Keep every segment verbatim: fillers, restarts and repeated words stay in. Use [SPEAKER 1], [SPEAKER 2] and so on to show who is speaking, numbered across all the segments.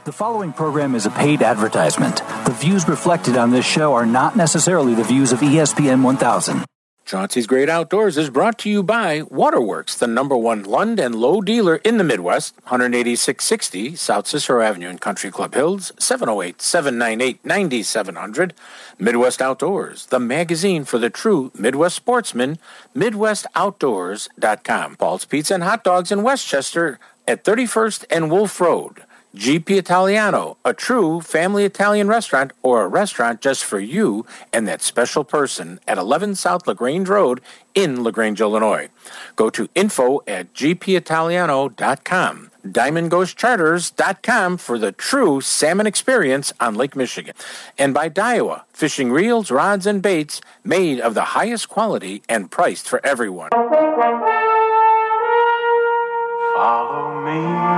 [SPEAKER 1] The following program is a paid advertisement. The views reflected on this show are not necessarily the views of E S P N one thousand.
[SPEAKER 2] Chauncey's Great Outdoors is brought to you by Waterworks, the number one Lund and Lowe dealer in the Midwest, one eighty-six sixty South Cicero Avenue in Country Club Hills, seven oh eight, seven nine eight, nine seven zero zero. Midwest Outdoors, the magazine for the true Midwest sportsman, midwest outdoors dot com. Paul's Pizza and Hot Dogs in Westchester at thirty-first and Wolf Road. G P Italiano, a true family Italian restaurant or a restaurant just for you and that special person at eleven South LaGrange Road in LaGrange, Illinois. Go to info at g p italiano dot com. diamond ghost charters dot com for the true salmon experience on Lake Michigan. And by Daiwa, fishing reels, rods, and baits made of the highest quality and priced for everyone.
[SPEAKER 3] Follow me.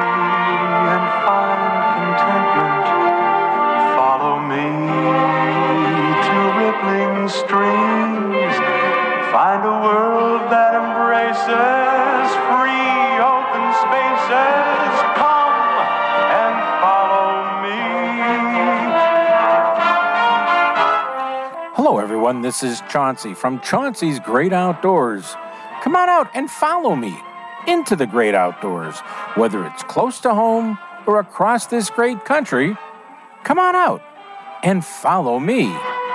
[SPEAKER 3] Streams, find a world that embraces free open spaces. Come and follow me.
[SPEAKER 2] Hello everyone, this is Chauncey from Chauncey's Great Outdoors. Come on out and follow me into the great outdoors. Whether it's close to home or across this great country, come on out and follow me.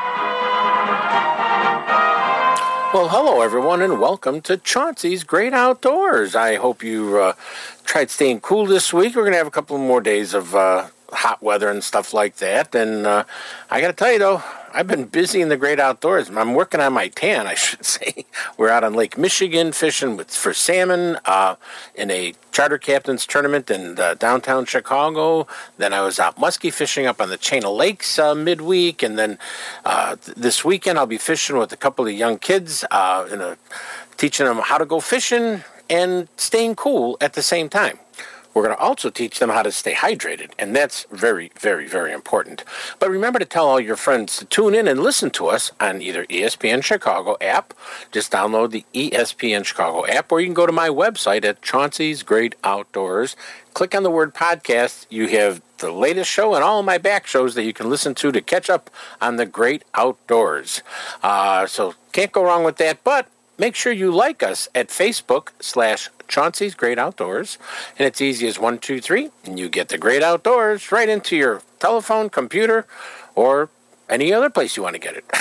[SPEAKER 2] Well, hello, everyone, and welcome to Chauncey's Great Outdoors. I hope you uh, tried staying cool this week. We're going to have a couple more days of uh, hot weather and stuff like that. And uh, I got to tell you, though, I've been busy in the great outdoors. I'm working on my tan, I should say. We're out on Lake Michigan fishing with, for salmon uh, in a charter captain's tournament in uh, downtown Chicago. Then I was out muskie fishing up on the chain of lakes uh, midweek. And then uh, th- this weekend I'll be fishing with a couple of young kids, uh, in a, teaching them how to go fishing and staying cool at the same time. We're going to also teach them how to stay hydrated, and that's very, very, very important. But remember to tell all your friends to tune in and listen to us on either E S P N Chicago app. Just download the E S P N Chicago app, or you can go to my website at Chauncey's Great Outdoors. Click on the word podcast. You have the latest show and all of my back shows that you can listen to to catch up on the great outdoors. Uh, so can't go wrong with that, but make sure you like us at Facebook slash Chauncey's Great Outdoors. And it's easy as one, two, three. And you get the great outdoors right into your telephone, computer, or any other place you want to get it.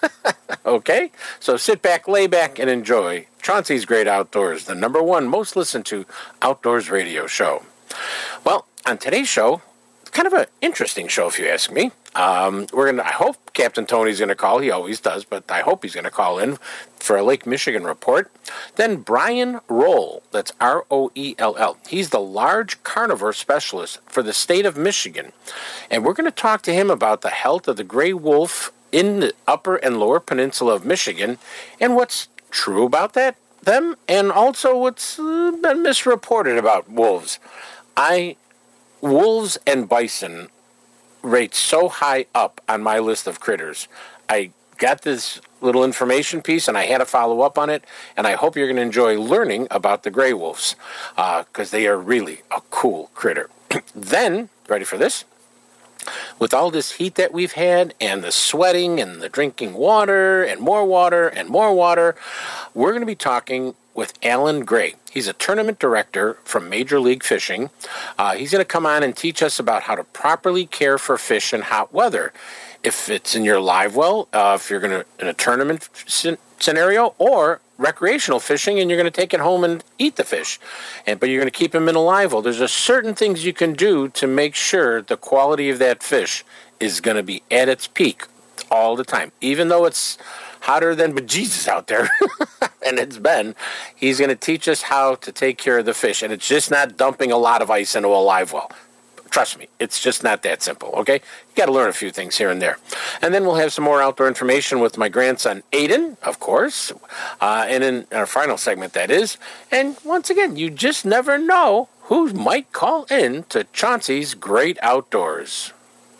[SPEAKER 2] Okay? So sit back, lay back, and enjoy Chauncey's Great Outdoors, the number one most listened to outdoors radio show. Well, on today's show, it's kind of an interesting show if you ask me. Um, we're gonna. I hope Captain Tony's going to call. He always does, but I hope he's going to call in for a Lake Michigan report. Then Brian Roell, that's R O E L L. He's the large carnivore specialist for the state of Michigan. And we're going to talk to him about the health of the gray wolf in the upper and lower peninsula of Michigan and what's true about that, them, and also what's uh, been misreported about wolves. I, wolves and bison rate so high up on my list of critters. I got this little information piece, and I had to follow up on it, and I hope you're going to enjoy learning about the gray wolves, because uh, they are really a cool critter. Then, ready for this? With all this heat that we've had, and the sweating, and the drinking water, and more water, and more water, we're going to be talking with Alan Gray. He's a tournament director from Major League Fishing. Uh, he's going to come on and teach us about how to properly care for fish in hot weather. If it's in your live well, uh, if you're going to in a tournament scenario, or recreational fishing and you're going to take it home and eat the fish, and but you're going to keep them in a live well. There's a certain things you can do to make sure the quality of that fish is going to be at its peak all the time, even though it's hotter than bejesus out there, and it's been. He's going to teach us how to take care of the fish, and it's just not dumping a lot of ice into a live well. Trust me, it's just not that simple, okay? You got to learn a few things here and there. And then we'll have some more outdoor information with my grandson, Aiden, of course, uh, and in our final segment, that is. And once again, you just never know who might call in to Chauncey's Great Outdoors.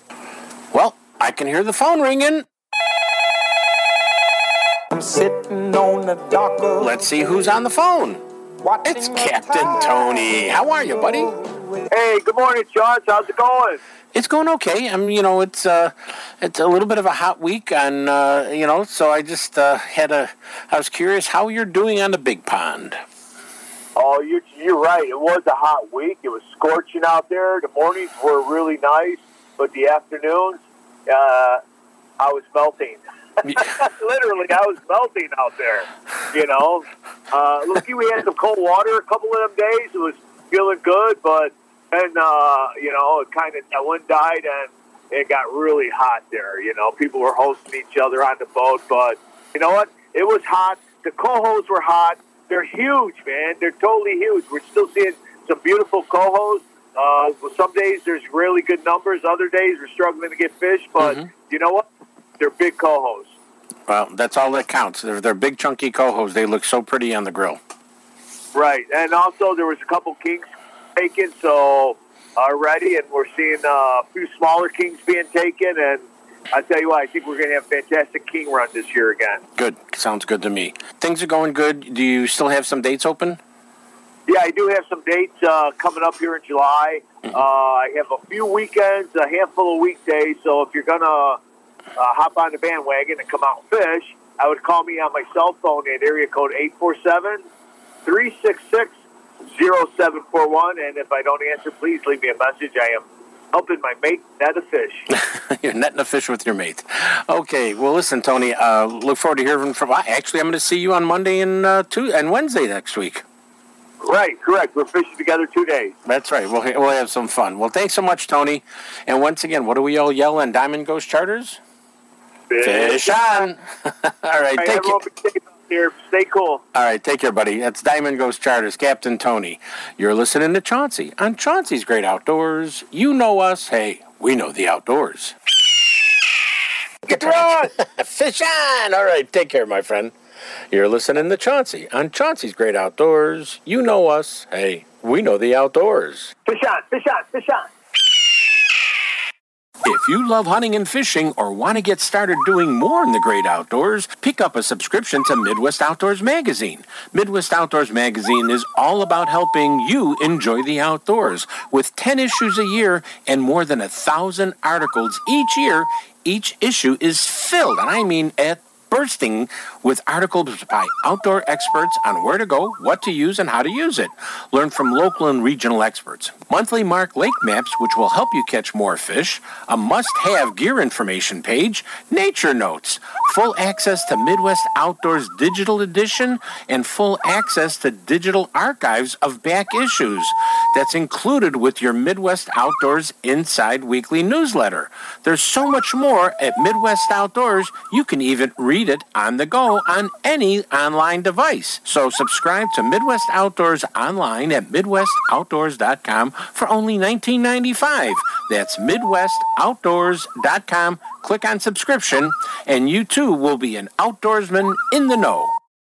[SPEAKER 2] Well, I can hear the phone ringing.
[SPEAKER 4] I'm sitting on the dock.
[SPEAKER 2] Let's see who's on the phone. It's Captain Tony. How are you, buddy?
[SPEAKER 5] Hey, good morning, Josh. How's it going?
[SPEAKER 2] It's going okay. I'm, you know, it's uh, it's a little bit of a hot week, on, uh, you know, so I just uh, had a. I was curious how you're doing on the big pond.
[SPEAKER 5] Oh, you're, you're right. It was a hot week. It was scorching out there. The mornings were really nice, but the afternoons, uh, I was melting. Literally, I was melting out there. You know, uh, lucky we had some cold water a couple of them days. It was feeling good, but. And, uh, you know, it kind of, that wind died and it got really hot there. You know, people were hosting each other on the boat. But you know what? It was hot. The cohos were hot. They're huge, man. They're totally huge. We're still seeing some beautiful cohos. Uh, some days there's really good numbers. Other days we're struggling to get fish. But mm-hmm. you know what? They're big cohos.
[SPEAKER 2] Well, that's all that counts. They're, they're big, chunky cohos. They look so pretty on the grill.
[SPEAKER 5] Right. And also there was a couple kings taken, so already, and we're seeing uh, a few smaller kings being taken, and I tell you what, I think we're going to have a fantastic king run this year again.
[SPEAKER 2] Good. Sounds good to me. Things are going good. Do you still have some dates open?
[SPEAKER 5] Yeah, I do have some dates uh, coming up here in July. Mm-hmm. Uh, I have a few weekends, a handful of weekdays, so if you're going to uh, hop on the bandwagon and come out and fish, I would call me on my cell phone at area code eight four seven, three six six, zero seven four one, and if I don't answer, please leave me a message. I am helping my mate net a fish.
[SPEAKER 2] You're netting a fish with your mate. Okay, well, listen, Tony, uh, look forward to hearing from... Actually, I'm going to see you on Monday and, uh, two, and Wednesday next week.
[SPEAKER 5] Right, correct. We're fishing together two days.
[SPEAKER 2] That's right. We'll, we'll have some fun. Well, thanks so much, Tony. And once again, what do we all yell on Diamond Ghost Charters?
[SPEAKER 5] Fish,
[SPEAKER 2] fish on! All right,
[SPEAKER 5] right
[SPEAKER 2] take
[SPEAKER 5] care. Here. Stay cool.
[SPEAKER 2] All right, take care, buddy. That's Diamond Ghost Charters, Captain Tony. You're listening to Chauncey on Chauncey's Great Outdoors. You know us. Hey, we know the outdoors.
[SPEAKER 5] Get on!
[SPEAKER 2] Fish on! All right, take care, my friend. You're listening to Chauncey on Chauncey's Great Outdoors. You know us. Hey, we know the outdoors.
[SPEAKER 5] Fish on, fish on, fish on.
[SPEAKER 2] If you love hunting and fishing or want to get started doing more in the great outdoors, pick up a subscription to Midwest Outdoors Magazine. Midwest Outdoors Magazine is all about helping you enjoy the outdoors. With ten issues a year and more than a thousand articles each year, each issue is filled, and I mean at bursting with articles by outdoor experts on where to go, what to use, and how to use it. Learn from local and regional experts. Monthly marked lake maps, which will help you catch more fish. A must-have gear information page. Nature notes. Full access to Midwest Outdoors Digital Edition and full access to digital archives of back issues. That's included with your Midwest Outdoors Inside Weekly newsletter. There's so much more at Midwest Outdoors, you can even read it on the go on any online device. So subscribe to Midwest Outdoors online at midwest outdoors dot com for only nineteen ninety-five dollars. That's midwest outdoors dot com. Click on subscription, and you too will be an outdoorsman in the know.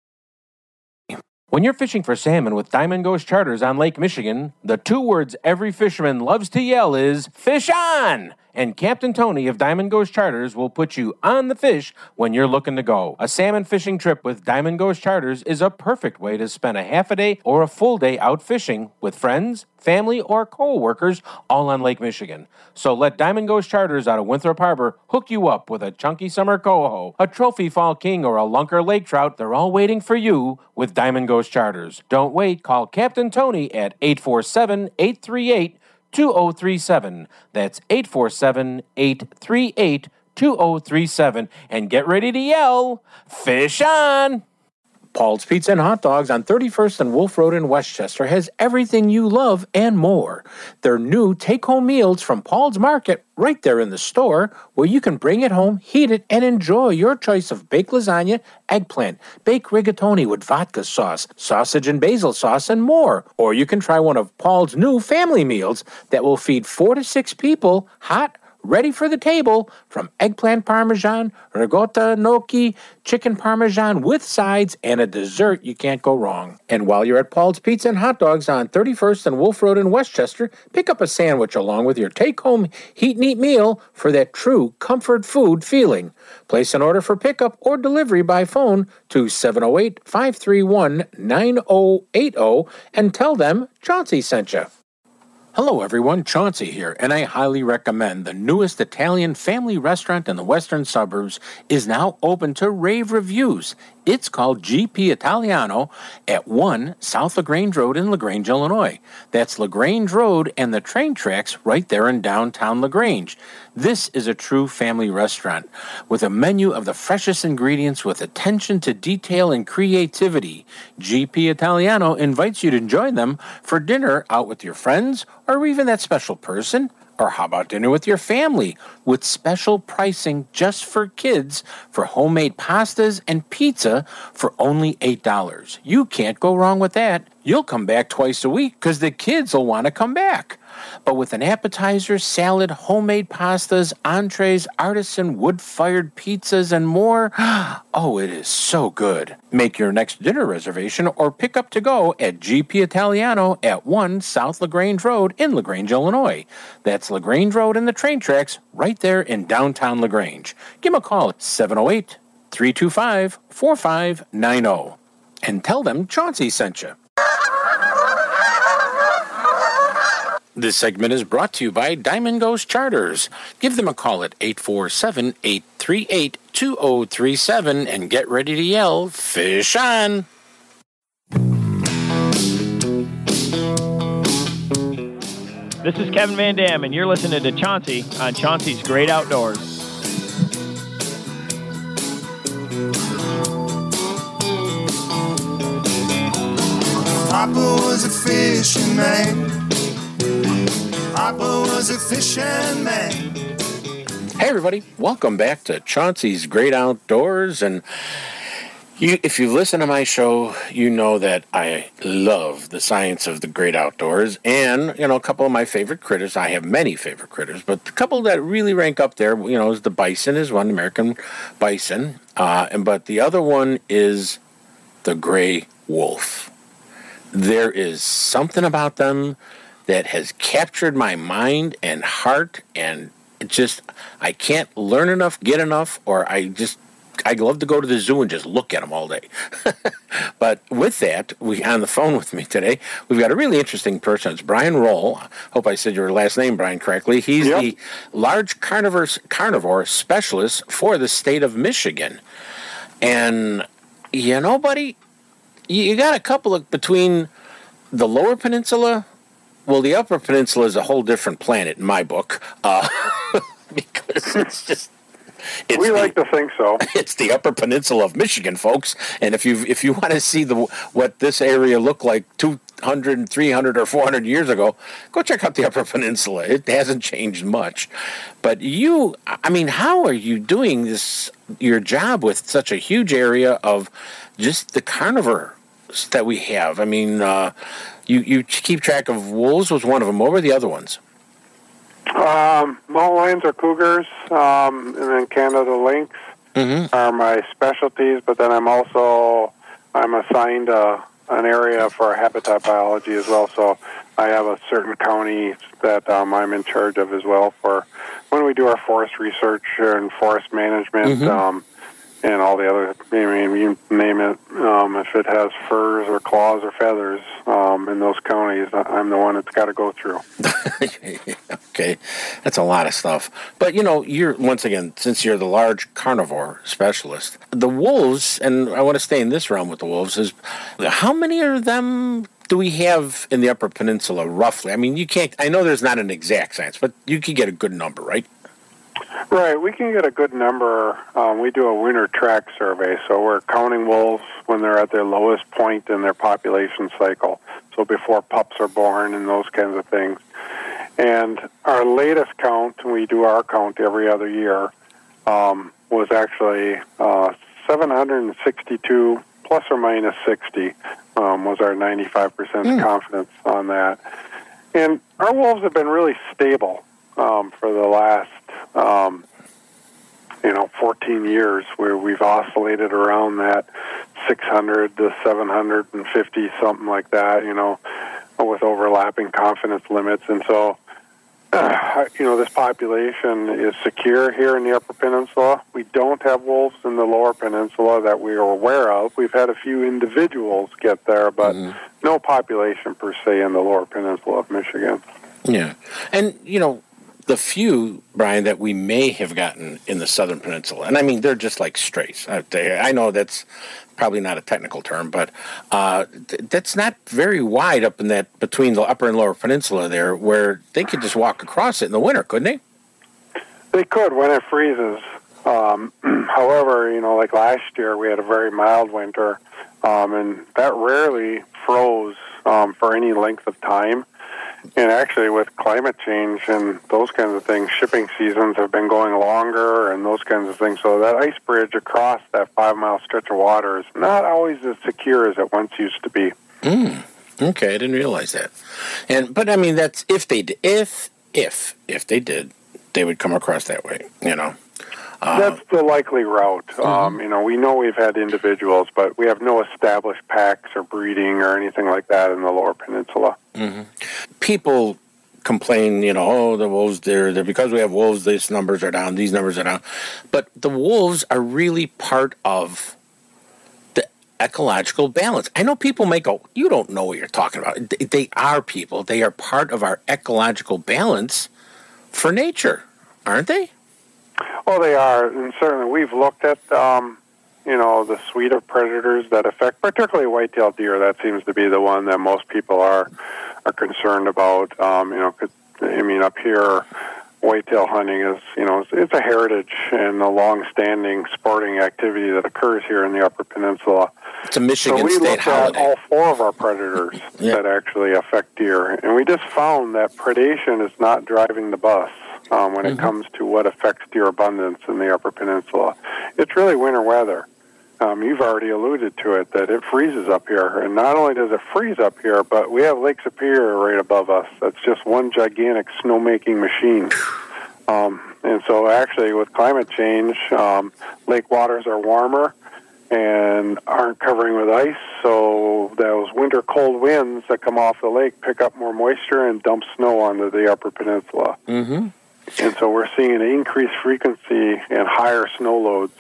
[SPEAKER 2] When you're fishing for salmon with Diamond Ghost Charters on Lake Michigan, the two words every fisherman loves to yell is, fish on! And Captain Tony of Diamond Ghost Charters will put you on the fish when you're looking to go. A salmon fishing trip with Diamond Ghost Charters is a perfect way to spend a half a day or a full day out fishing with friends, family, or co-workers all on Lake Michigan. So let Diamond Ghost Charters out of Winthrop Harbor hook you up with a chunky summer coho, a trophy fall king, or a lunker lake trout. They're all waiting for you with Diamond Ghost Charters. Don't wait. Call Captain Tony at eight four seven, eight three eight, two oh three seven. That's eight four seven, eight three eight, two oh three seven. And get ready to yell, fish on! Paul's Pizza and Hot Dogs on thirty-first and Wolf Road in Westchester has everything you love and more. Their new take-home meals from Paul's Market right there in the store, where you can bring it home, heat it, and enjoy your choice of baked lasagna, eggplant, baked rigatoni with vodka sauce, sausage and basil sauce, and more. Or you can try one of Paul's new family meals that will feed four to six people, hot, ready for the table, from eggplant parmesan, ricotta gnocchi, chicken parmesan with sides, and a dessert you can't go wrong. And while you're at Paul's Pizza and Hot Dogs on thirty-first and Wolf Road in Westchester, pick up a sandwich along with your take-home heat and eat meal for that true comfort food feeling. Place an order for pickup or delivery by phone to seven oh eight, five three one, nine oh eight oh and tell them Chauncey sent you. Hello everyone, Chauncey here, and I highly recommend the newest Italian family restaurant in the western suburbs is now open to rave reviews. It's called G P Italiano at one South LaGrange Road in LaGrange, Illinois. That's LaGrange Road and the train tracks right there in downtown LaGrange. This is a true family restaurant with a menu of the freshest ingredients with attention to detail and creativity. G P Italiano invites you to join them for dinner out with your friends or even that special person. Or how about dinner with your family with special pricing just for kids for homemade pastas and pizza for only eight dollars. You can't go wrong with that. You'll come back twice a week because the kids will want to come back. But with an appetizer, salad, homemade pastas, entrees, artisan wood-fired pizzas, and more, oh, it is so good. Make your next dinner reservation or pick up to go at G P Italiano at one South LaGrange Road in LaGrange, Illinois. That's LaGrange Road and the train tracks right there in downtown LaGrange. Give them a call at seven oh eight, three two five, four five nine oh and tell them Chauncey sent you. This segment is brought to you by Diamond Ghost Charters. Give them a call at eight four seven, eight three eight, two oh three seven and get ready to yell, fish on!
[SPEAKER 6] This is Kevin Van Dam, and you're listening to Chauncey on Chauncey's Great Outdoors.
[SPEAKER 7] Papa was a fishing man. Papa was a fishing man.
[SPEAKER 2] Hey everybody, welcome back to Chauncey's Great Outdoors. And you, if you listen to my show, you know that I love the science of the great outdoors. And, you know, a couple of my favorite critters, I have many favorite critters, but the couple that really rank up there, you know, is the bison is one, American bison. Uh, and but the other one is the gray wolf. There is something about them that has captured my mind and heart, and it just, I can't learn enough, get enough, or I just, I love to go to the zoo and just look at them all day. But with that, we on the phone with me today, we've got a really interesting person. It's Brian Roll. Hope I said your last name, Brian, correctly. He's yep. the large carnivore, carnivore specialist for the state of Michigan. And, you know, buddy, you got a couple of, between the Lower Peninsula. Well, the Upper Peninsula is a whole different planet in my book, uh, because it's just. It's
[SPEAKER 8] we
[SPEAKER 2] the,
[SPEAKER 8] like to think so.
[SPEAKER 2] It's the Upper Peninsula of Michigan, folks. And if you if you want to see the what this area looked like two hundred, three hundred, or four hundred years ago, go check out the Upper Peninsula. It hasn't changed much. But you, I mean, how are you doing this, your job with such a huge area of just the carnivore that we have? I mean, uh, you, you keep track of wolves was one of them. What were the other ones?
[SPEAKER 8] Um, mountain lions or cougars, um, and then Canada lynx mm-hmm. are my specialties. But then I'm also I'm assigned a, an area for habitat biology as well. So I have a certain county that um, I'm in charge of as well for when we do our forest research and forest management. Mm-hmm. Um, And all the other, I mean, you name it, um, if it has furs or claws or feathers um, in those counties, I'm the one that's got to go through.
[SPEAKER 2] Okay, that's a lot of stuff. But, you know, you're, once again, since you're the large carnivore specialist, the wolves, and I want to stay in this realm with the wolves, is how many of them do we have in the Upper Peninsula, roughly? I mean, you can't, I know there's not an exact science, but you can get a good number, right?
[SPEAKER 8] Right, we can get a good number. Um, we do a winter track survey, so we're counting wolves when they're at their lowest point in their population cycle, so before pups are born and those kinds of things. And our latest count, we do our count every other year, um, was actually uh, seven hundred sixty-two plus or minus sixty um, was our ninety-five percent mm. confidence on that. And our wolves have been really stable um, for the last Um, you know, fourteen years, where we've oscillated around that six hundred to seven hundred fifty, something like that, you know, with overlapping confidence limits. And so, uh, you know, this population is secure here in the Upper Peninsula. We don't have wolves in the Lower Peninsula that we are aware of. We've had a few individuals get there, but mm-hmm. no population per se in the Lower Peninsula of Michigan.
[SPEAKER 2] Yeah. And, you know, the few, Brian, that we may have gotten in the Southern Peninsula, and I mean, they're just like strays. I, I know that's probably not a technical term, but uh, th- that's not very wide up in that, between the Upper and Lower Peninsula there, where they could just walk across it in the winter, couldn't they?
[SPEAKER 8] They could when it freezes. Um, however, you know, like last year, we had a very mild winter, um, and that rarely froze um, for any length of time. And actually, with climate change and those kinds of things, shipping seasons have been going longer and those kinds of things. So that ice bridge across that five-mile stretch of water is not always as secure as it once used to be.
[SPEAKER 2] Mm. Okay, I didn't realize that. And but I mean, that's if they did, if if if they did, they would come across that way. You know. Uh,
[SPEAKER 8] That's the likely route.
[SPEAKER 2] Mm-hmm.
[SPEAKER 8] Um, you know, we know we've had individuals, but we have no established packs or breeding or anything like that in the Lower Peninsula.
[SPEAKER 2] Mm-hmm. People complain, you know, oh, the wolves, they're, they're because we have wolves, these numbers are down, these numbers are down. But the wolves are really part of the ecological balance. I know people may go, you don't know what you're talking about. They are people. They are part of our ecological balance for nature, aren't they?
[SPEAKER 8] Well, they are, and certainly we've looked at, um, you know, the suite of predators that affect, particularly white-tailed deer. That seems to be the one that most people are are concerned about. Um, you know, 'cause, I mean, up here, whitetail hunting is, you know, it's, it's a heritage and a long-standing sporting activity that occurs here in the Upper Peninsula.
[SPEAKER 2] It's a Michigan
[SPEAKER 8] so we
[SPEAKER 2] state
[SPEAKER 8] looked
[SPEAKER 2] holiday.
[SPEAKER 8] At all four of our predators
[SPEAKER 2] yeah.
[SPEAKER 8] that actually affect deer, and we just found that predation is not driving the bus. Um, when mm-hmm. it comes to what affects deer abundance in the Upper Peninsula. It's really winter weather. Um, you've already alluded to it, that it freezes up here. And not only does it freeze up here, but we have Lake Superior right above us. That's just one gigantic snowmaking machine. Um, and so actually with climate change, um, lake waters are warmer and aren't covering with ice, so those winter cold winds that come off the lake pick up more moisture and dump snow onto the Upper Peninsula.
[SPEAKER 2] Mm-hmm.
[SPEAKER 8] And so we're seeing an increased frequency and higher snow loads,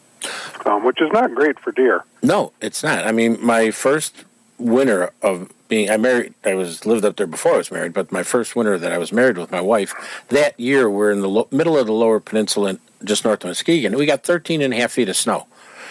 [SPEAKER 8] um, which is not great for deer.
[SPEAKER 2] No, it's not. I mean, my first winter of being, I married, I was lived up there before I was married, but my first winter that I was married with my wife, that year we're in the lo- middle of the Lower Peninsula, just north of Muskegon, and we got thirteen and a half feet of snow.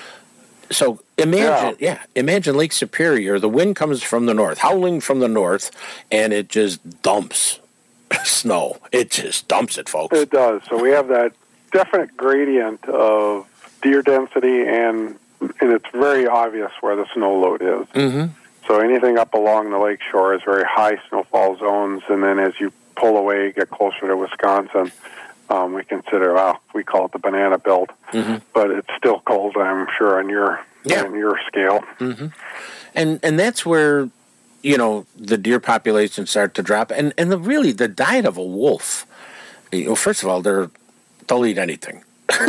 [SPEAKER 2] So imagine, yeah. yeah, imagine Lake Superior, the wind comes from the north, howling from the north, and it just dumps snow. It just dumps it, folks.
[SPEAKER 8] It does. So we have that definite gradient of deer density, and and it's very obvious where the snow load is.
[SPEAKER 2] Mm-hmm.
[SPEAKER 8] So anything up along the lake shore is very high snowfall zones, and then as you pull away, get closer to Wisconsin, um, we consider, well, we call it the banana belt, mm-hmm. but it's still cold, I'm sure, on your
[SPEAKER 2] yeah.
[SPEAKER 8] on your scale.
[SPEAKER 2] Mm-hmm. And and that's where, you know, the deer populations start to drop. And, and the really, the diet of a wolf, you know, first of all, they're, they'll eat anything.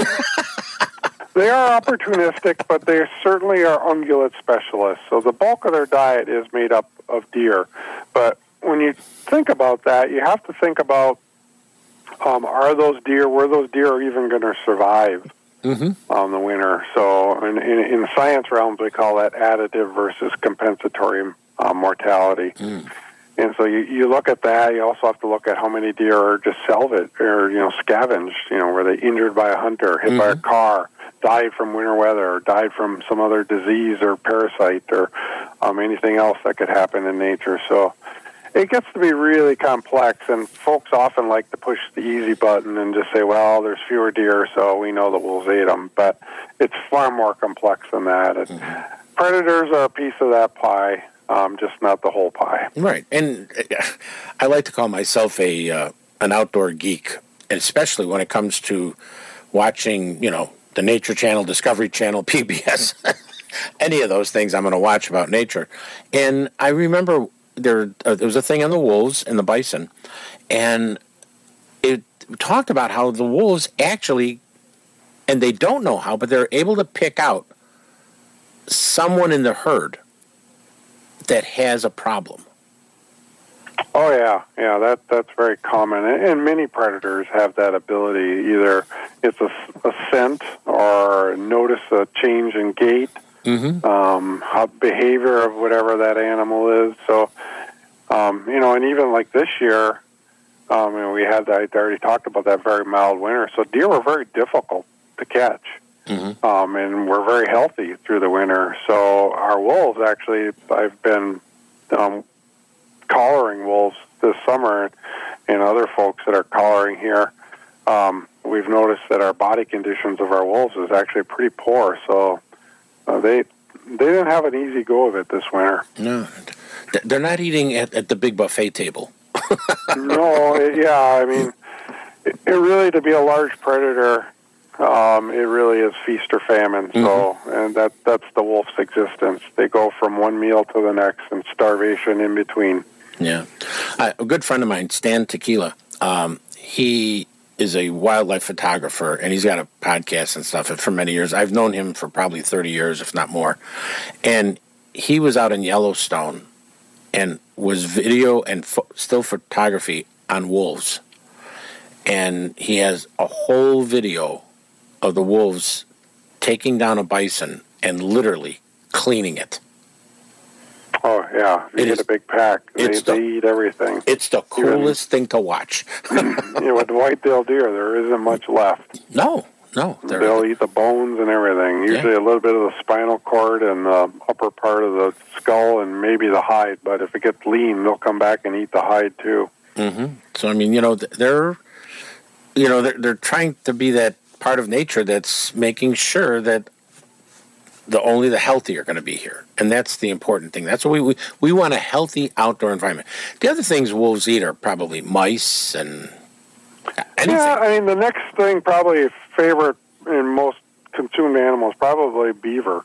[SPEAKER 8] They are opportunistic, but they certainly are ungulate specialists. So the bulk of their diet is made up of deer. But when you think about that, you have to think about, um, are those deer, were those deer even going to survive mm-hmm. on the winter? So in, in, in the science realms, we call that additive versus compensatory Uh, mortality. Mm. And so you, you look at that, you also have to look at how many deer are just salvaged or, you know, scavenged, you know, were they injured by a hunter, hit mm-hmm. by a car, died from winter weather, or died from some other disease or parasite or um, anything else that could happen in nature. So it gets to be really complex, and folks often like to push the easy button and just say, well, there's fewer deer, so we know the wolves ate them. But it's far more complex than that. Mm-hmm. Predators are a piece of that pie. Um, just not the whole pie.
[SPEAKER 2] Right. And I like to call myself a uh, an outdoor geek, and especially when it comes to watching, you know, the Nature Channel, Discovery Channel, P B S, any of those things I'm going to watch about nature. And I remember there, uh, there was a thing on the wolves and the bison, and it talked about how the wolves actually, and they don't know how, but they're able to pick out someone in the herd that has a problem.
[SPEAKER 8] Oh yeah, yeah, that that's very common, and many predators have that ability. Either it's a, a scent or notice a change in gait, mm-hmm. um, how behavior of whatever that animal is. So, um, you know, and even like this year, Um, and we had, I already talked about that very mild winter. So deer were very difficult to catch. Mm-hmm. Um, and we're very healthy through the winter. So our wolves, actually, I've been um, collaring wolves this summer, and other folks that are collaring here, um, we've noticed that our body conditions of our wolves is actually pretty poor. So uh, they they didn't have an easy go of it this winter.
[SPEAKER 2] No, they're not eating at, at the big buffet table.
[SPEAKER 8] No, it, yeah, I mean, it, it really, to be a large predator, Um, it really is feast or famine. So, mm-hmm. and that that's the wolf's existence. They go from one meal to the next, and starvation in between.
[SPEAKER 2] Yeah, uh, a good friend of mine, Stan Tequila. Um, he is a wildlife photographer, and he's got a podcast and stuff for many years. I've known him for probably thirty years, if not more. And he was out in Yellowstone, and was video and fo- still photography on wolves. And he has a whole video of the wolves taking down a bison and literally cleaning it.
[SPEAKER 8] Oh, yeah. You
[SPEAKER 2] it
[SPEAKER 8] get
[SPEAKER 2] is,
[SPEAKER 8] a big pack. They,
[SPEAKER 2] the,
[SPEAKER 8] they eat everything.
[SPEAKER 2] It's the coolest Even, thing to watch.
[SPEAKER 8] You know, with white-tailed deer, there isn't much left.
[SPEAKER 2] No, no.
[SPEAKER 8] They'll eat the bones and everything. Usually yeah. a little bit of the spinal cord and the upper part of the skull and maybe the hide. But if it gets lean, they'll come back and eat the hide, too.
[SPEAKER 2] Mm-hmm. So, I mean, you know, they're, you know, they're, they're trying to be that part of nature that's making sure that the only the healthy are going to be here, and that's the important thing. That's what we, we we want a healthy outdoor environment. The other things wolves eat are probably mice and anything.
[SPEAKER 8] Yeah, I mean the next thing, probably favorite in most consumed animals, probably beaver.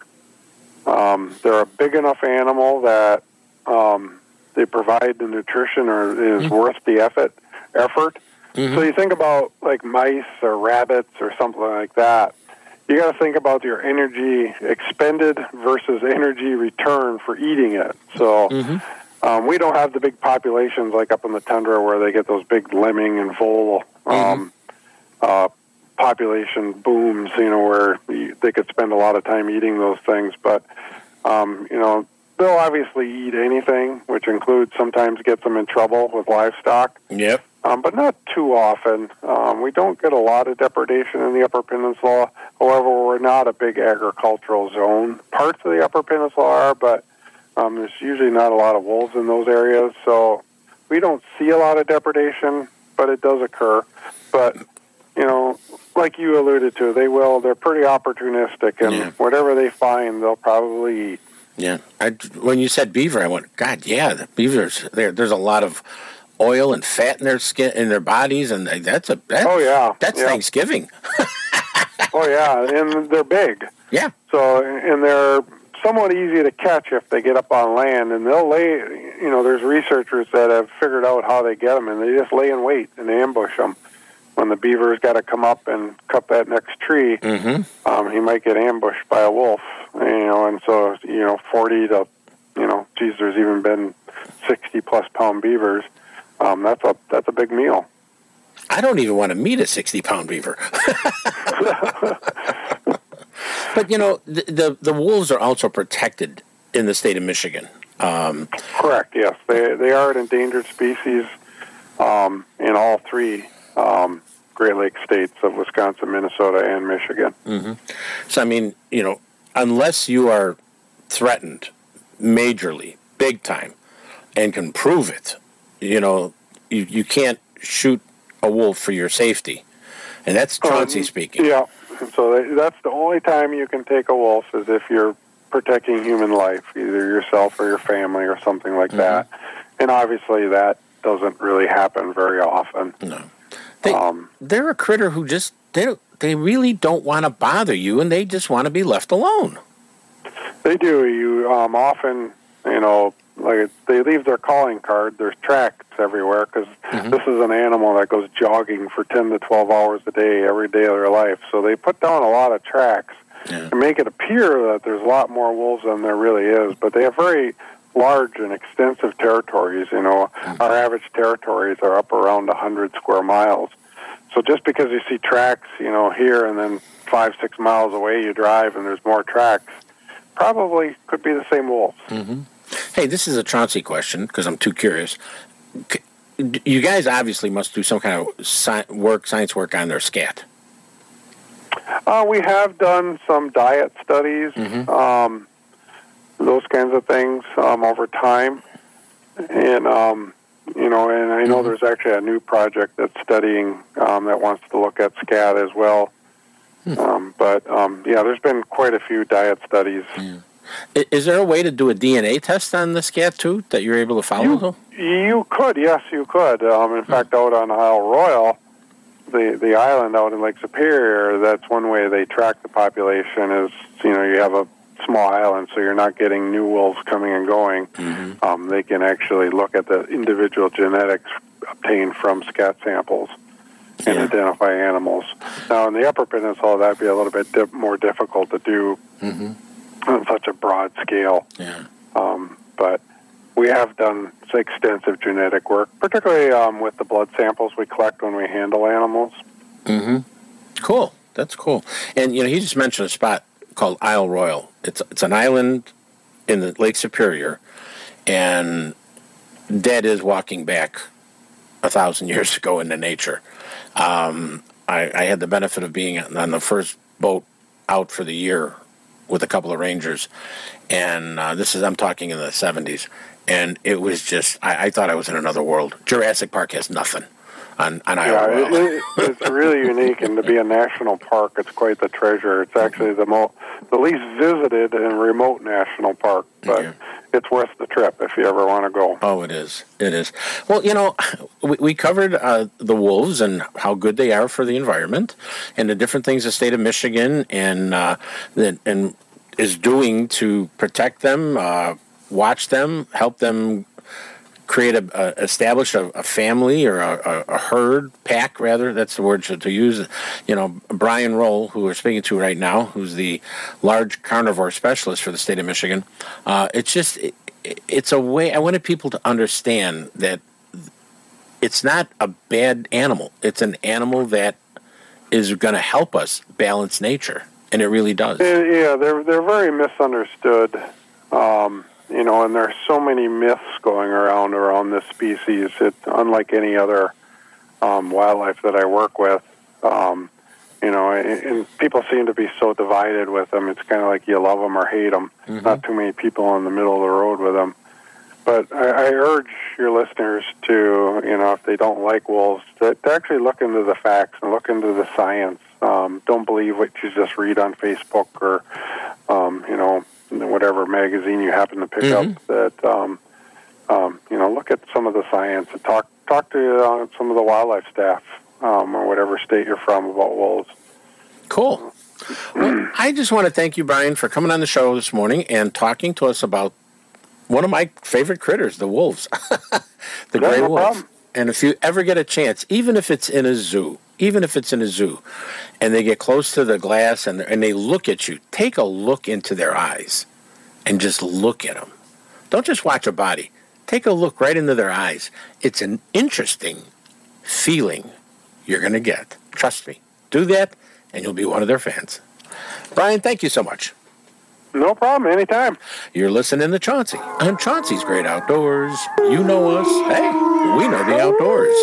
[SPEAKER 8] Um, they're a big enough animal that um, they provide the nutrition or is mm-hmm. worth the effort. Effort. Mm-hmm. So you think about like mice or rabbits or something like that. You got to think about your energy expended versus energy return for eating it. So mm-hmm. um, we don't have the big populations like up in the tundra where they get those big lemming and vole um, mm-hmm. uh, population booms, you know, where you, they could spend a lot of time eating those things. But, um, you know, they'll obviously eat anything, which includes sometimes gets them in trouble with livestock.
[SPEAKER 2] Yep.
[SPEAKER 8] Um, but not too often. Um, we don't get a lot of depredation in the Upper Peninsula. However, we're not a big agricultural zone. Parts of the Upper Peninsula are, but um, there's usually not a lot of wolves in those areas. So we don't see a lot of depredation, but it does occur. But, you know, like you alluded to, they will. They're pretty opportunistic, and yeah. whatever they find, they'll probably eat.
[SPEAKER 2] Yeah. I, when you said beaver, I went, God, yeah, the beavers, there, there's a lot of oil and fat in their skin, in their bodies, and that's a that's,
[SPEAKER 8] oh yeah,
[SPEAKER 2] that's
[SPEAKER 8] yeah.
[SPEAKER 2] Thanksgiving.
[SPEAKER 8] Oh yeah, and they're big.
[SPEAKER 2] Yeah.
[SPEAKER 8] So and they're somewhat easy to catch if they get up on land, and they'll lay. You know, there's researchers that have figured out how they get them, and they just lay in wait and they ambush them. When the beaver's got to come up and cut that next tree, mm-hmm. um, he might get ambushed by a wolf. You know, and so you know, forty to, you know, geez, there's even been sixty plus pound beavers. Um, that's a that's a big meal.
[SPEAKER 2] I don't even want to meet a sixty pound beaver. But you know, the, the the wolves are also protected in the state of Michigan. Um,
[SPEAKER 8] Correct. Yes, they they are an endangered species um, in all three um, Great Lakes states of Wisconsin, Minnesota, and Michigan.
[SPEAKER 2] Mm-hmm. So I mean, you know, unless you are threatened majorly, big time, and can prove it, you know, you, you can't shoot a wolf for your safety. And that's Chauncey um, speaking.
[SPEAKER 8] Yeah. So that's the only time you can take a wolf is if you're protecting human life, either yourself or your family or something like mm-hmm. that. And obviously that doesn't really happen very often.
[SPEAKER 2] No. They, um, they're a critter who just, they, they really don't want to bother you, and they just want to be left alone.
[SPEAKER 8] They do. You um, often, you know, like they leave their calling card. There's tracks everywhere because mm-hmm. this is an animal that goes jogging for ten to twelve hours a day every day of their life. So they put down a lot of tracks yeah. to make it appear that there's a lot more wolves than there really is. But they have very large and extensive territories. You know, mm-hmm. our average territories are up around one hundred square miles. So just because you see tracks, you know, here and then five, six miles away you drive and there's more tracks, probably could be the same wolves.
[SPEAKER 2] Mm-hmm. Hey, this is a Chauncey question because I'm too curious. you guys obviously must do some kind of sci- work, science work on their scat.
[SPEAKER 8] Uh, we have done some diet studies,
[SPEAKER 2] Mm-hmm.
[SPEAKER 8] um, those kinds of things um, over time. And, um, you know, and I know
[SPEAKER 2] Mm-hmm.
[SPEAKER 8] there's actually a new project that's studying um, that wants to look at scat as well.
[SPEAKER 2] Hmm.
[SPEAKER 8] Um, but, um, yeah, there's been quite a few diet studies.
[SPEAKER 2] Yeah. Is there a way to do a D N A test on the scat, too, that you're able to follow?
[SPEAKER 8] You, you could, yes, you could. Um, in
[SPEAKER 2] Hmm.
[SPEAKER 8] fact, out on Isle Royal, the the island out in Lake Superior, that's one way they track the population is, you know, you have a small island, so you're not getting new wolves coming and going.
[SPEAKER 2] Mm-hmm.
[SPEAKER 8] Um, they can actually look at the individual genetics obtained from scat samples and
[SPEAKER 2] Yeah.
[SPEAKER 8] identify animals. Now, in the Upper Peninsula, that'd be a little bit di- more difficult to do
[SPEAKER 2] Mm-hmm.
[SPEAKER 8] on such a broad scale.
[SPEAKER 2] Yeah.
[SPEAKER 8] Um, but we have done extensive genetic work, particularly um, with the blood samples we collect when we handle animals.
[SPEAKER 2] Mm-hmm. Cool. That's cool. And, you know, he just mentioned a spot called Isle Royal. It's it's an island in the Lake Superior, and Dad is walking back a thousand years ago into nature. Um, I, I had the benefit of being on the first boat out for the year with a couple of rangers, and uh, this is, I'm talking in the seventies, and it was just, I, I thought I was in another world. Jurassic Park has nothing on, on Isle
[SPEAKER 8] Yeah,
[SPEAKER 2] Royal.
[SPEAKER 8] it, it, it's really unique, and to be a national park, it's quite the treasure. It's actually the mo- the least visited and remote national park, but
[SPEAKER 2] Yeah.
[SPEAKER 8] it's worth the trip if you ever want to go.
[SPEAKER 2] Oh, it is. It is. Well, you know, we, we covered uh, the wolves and how good they are for the environment, and the different things the state of Michigan and uh, that and is doing to protect them, uh, watch them, help them create a, a establish a, a family or a, a, a herd pack, rather. That's the word to, to use. You know, Brian Roll, who we're speaking to right now, who's the large carnivore specialist for the state of Michigan. Uh, it's just it, it's a way. I wanted people to understand that it's not a bad animal. It's an animal that is going to help us balance nature, and it really does.
[SPEAKER 8] Yeah, they're they're very misunderstood. Um, You know, and there's so many myths going around around this species. It's unlike any other um, wildlife that I work with. Um, you know, and, and people seem to be so divided with them. It's kind of like you love them or hate them.
[SPEAKER 2] Mm-hmm.
[SPEAKER 8] Not too many people in the middle of the road with them. But I, I urge your listeners to, you know, if they don't like wolves, to, to actually look into the facts and look into the science. Um, don't believe what you just read on Facebook or, um, you know, whatever magazine you happen to pick
[SPEAKER 2] Mm-hmm.
[SPEAKER 8] up. That um, um, you know, look at some of the science and talk talk to uh, some of the wildlife staff um, or whatever state you're from about wolves.
[SPEAKER 2] Cool. Well, I just want to thank you, Brian, for coming on the show this morning and talking to us about one of my favorite critters, the wolves, the
[SPEAKER 8] Yeah,
[SPEAKER 2] gray
[SPEAKER 8] no
[SPEAKER 2] wolf.
[SPEAKER 8] problem.
[SPEAKER 2] And if you ever get a chance, even if it's in a zoo, even if it's in a zoo, and they get close to the glass and and they look at you, take a look into their eyes and just look at them. Don't just watch a body. Take a look right into their eyes. It's an interesting feeling you're going to get. Trust me. Do that, and you'll be one of their fans. Brian, thank you so much.
[SPEAKER 8] No problem. Anytime.
[SPEAKER 2] You're listening to Chauncey on Chauncey's Great Outdoors. You know us. Hey, we know the outdoors.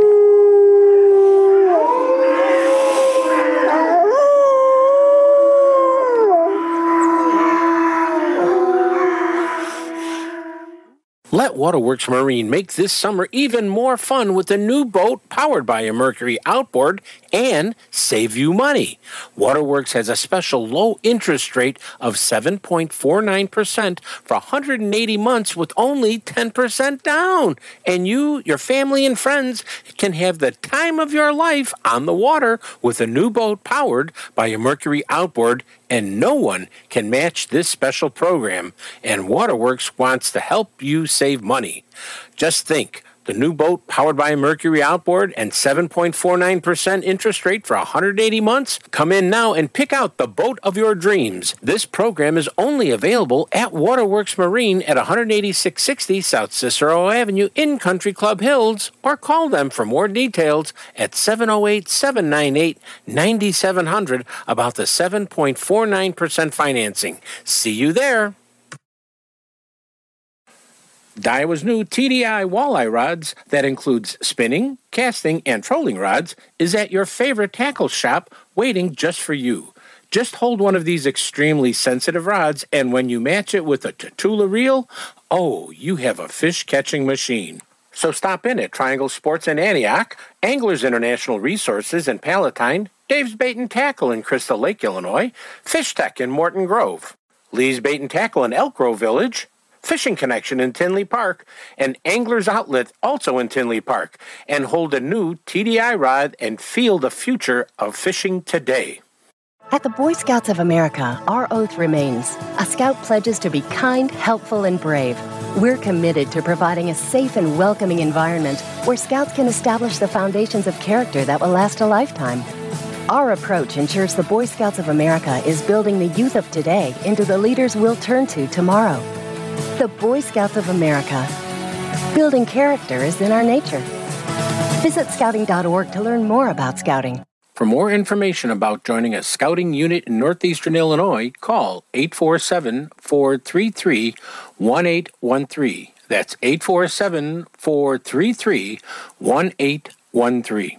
[SPEAKER 2] Let Waterworks Marine make this summer even more fun with a new boat powered by a Mercury outboard and save you money. Waterworks has a special low interest rate of seven point four nine percent for one hundred eighty months with only ten percent down. And you, your family, and friends can have the time of your life on the water with a new boat powered by a Mercury outboard, and no one can match this special program. And Waterworks wants to help you save money. Just think, the new boat powered by a Mercury outboard and seven point four nine percent interest rate for one hundred eighty months? Come in now and pick out the boat of your dreams. This program is only available at Waterworks Marine at one eighty-six sixty South Cicero Avenue in Country Club Hills, or call them for more details at seven oh eight, seven nine eight, nine seven hundred about the seven point four nine percent financing. See you there. Daiwa's new T D I walleye rods that includes spinning, casting, and trolling rods is at your favorite tackle shop waiting just for you. Just hold one of these extremely sensitive rods, and when you match it with a Tatula reel, oh, you have a fish-catching machine. So stop in at Triangle Sports in Antioch, Anglers International Resources in Palatine, Dave's Bait and Tackle in Crystal Lake, Illinois, Fish Tech in Morton Grove, Lee's Bait and Tackle in Elk Grove Village, Fishing Connection in Tinley Park, and Anglers Outlet also in Tinley Park, and hold a new T D I rod and feel the future of fishing today.
[SPEAKER 9] At the Boy Scouts of America, our oath remains. A Scout pledges to be kind, helpful, and brave. We're committed to providing a safe and welcoming environment where Scouts can establish the foundations of character that will last a lifetime. Our approach ensures the Boy Scouts of America is building the youth of today into the leaders we'll turn to tomorrow. The Boy Scouts of America. Building character is in our nature. Visit scouting dot org to learn more about Scouting.
[SPEAKER 2] For more information about joining a Scouting unit in Northeastern Illinois, call eight four seven, four three three, one eight one three. That's eight four seven, four three three, one eight one three.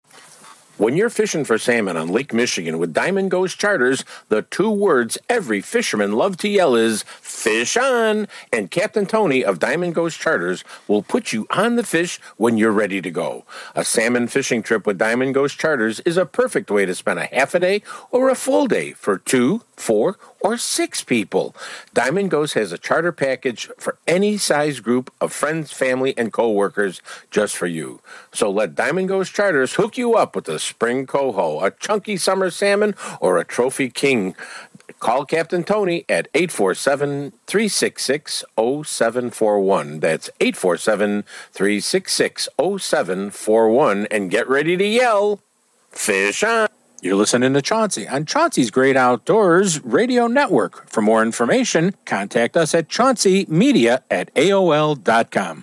[SPEAKER 2] When you're fishing for salmon on Lake Michigan with Diamond Ghost Charters, the two words every fisherman loves to yell is, fish on! And Captain Tony of Diamond Ghost Charters will put you on the fish when you're ready to go. A salmon fishing trip with Diamond Ghost Charters is a perfect way to spend a half a day or a full day for two, four, or six people. Diamond Ghost has a charter package for any size group of friends, family, and co-workers just for you. So let Diamond Ghost Charters hook you up with a spring coho, a chunky summer salmon, or a trophy king. Call Captain Tony at eight four seven, three six six, zero seven four one. That's eight four seven, three six six, zero seven four one, and get ready to yell, fish on! You're listening to Chauncey on Chauncey's Great Outdoors Radio Network. For more information, contact us at chaunceymedia at A O L dot com.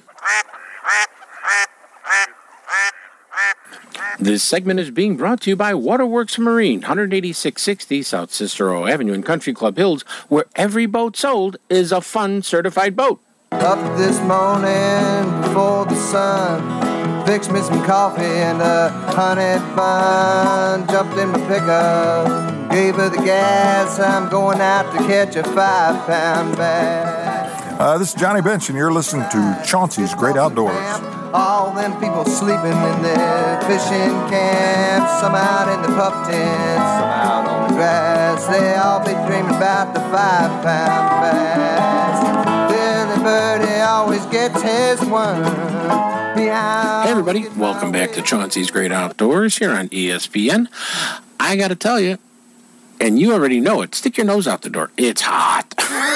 [SPEAKER 2] This segment is being brought to you by Waterworks Marine, one eighty-six sixty South Cicero Avenue in Country Club Hills, where every boat sold is a fun certified boat.
[SPEAKER 10] Up this morning before the sun, fixed me some coffee and a honey bun. Jumped in my pickup, gave her the gas. I'm going out to catch a five-pound bass.
[SPEAKER 11] Uh, this is Johnny Bench, and you're listening to Chauncey's Great Outdoors.
[SPEAKER 10] All them people sleeping in their fishing camps, some out in the pup tents, some out on the grass. They all be dreaming about the five-pound bass. Billy Birdie always gets his one.
[SPEAKER 2] Hey everybody, welcome back to Chauncey's Great Outdoors here on E S P N. I gotta tell you, and you already know it, stick your nose out the door. It's hot.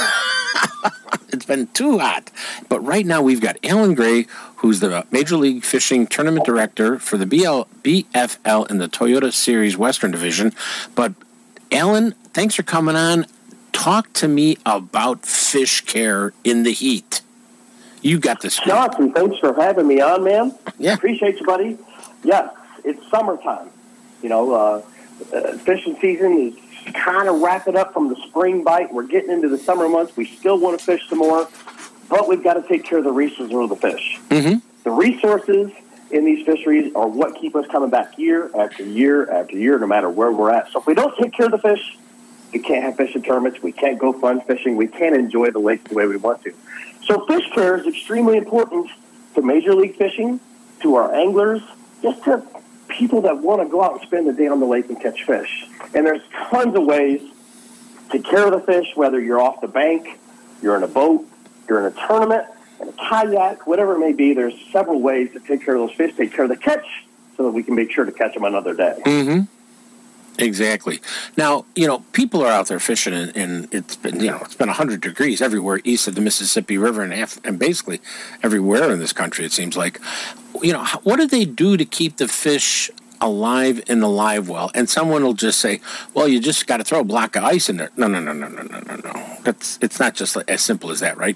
[SPEAKER 2] It's been too hot. But right now we've got Alan Gray, who's the Major League Fishing Tournament Director for the B L, B F L in the Toyota Series Western Division. But Alan, thanks for coming on. Talk to me about fish care in the heat. You got this.
[SPEAKER 12] Johnson, thanks for having me on, man.
[SPEAKER 2] Yeah.
[SPEAKER 12] Appreciate you, buddy. Yes, it's summertime. You know, uh, uh, fishing season is kind of wrapping up from the spring bite. We're getting into the summer months. We still want to fish some more, but we've got to take care of the resources of the fish.
[SPEAKER 2] Mm-hmm.
[SPEAKER 12] The resources in these fisheries are what keep us coming back year after year after year, no matter where we're at. So if we don't take care of the fish, we can't have fishing tournaments. We can't go fun fishing. We can't enjoy the lake the way we want to. So fish care is extremely important to Major League Fishing, to our anglers, just to people that want to go out and spend the day on the lake and catch fish. And there's tons of ways to care of the fish, whether you're off the bank, you're in a boat, you're in a tournament, in a kayak, whatever it may be. There's several ways to take care of those fish, take care of the catch, so that we can make sure to catch them another day.
[SPEAKER 2] Mm-hmm. Exactly. Now, you know, people are out there fishing, and, and it's been, you know, it's been one hundred degrees everywhere east of the Mississippi River, and, half, and basically everywhere in this country, it seems like. You know, what do they do to keep the fish alive in the live well? And someone will just say, well, you just got to throw a block of ice in there. No, no, no, no, no, no, no, no. That's, it's not just as simple as that, right?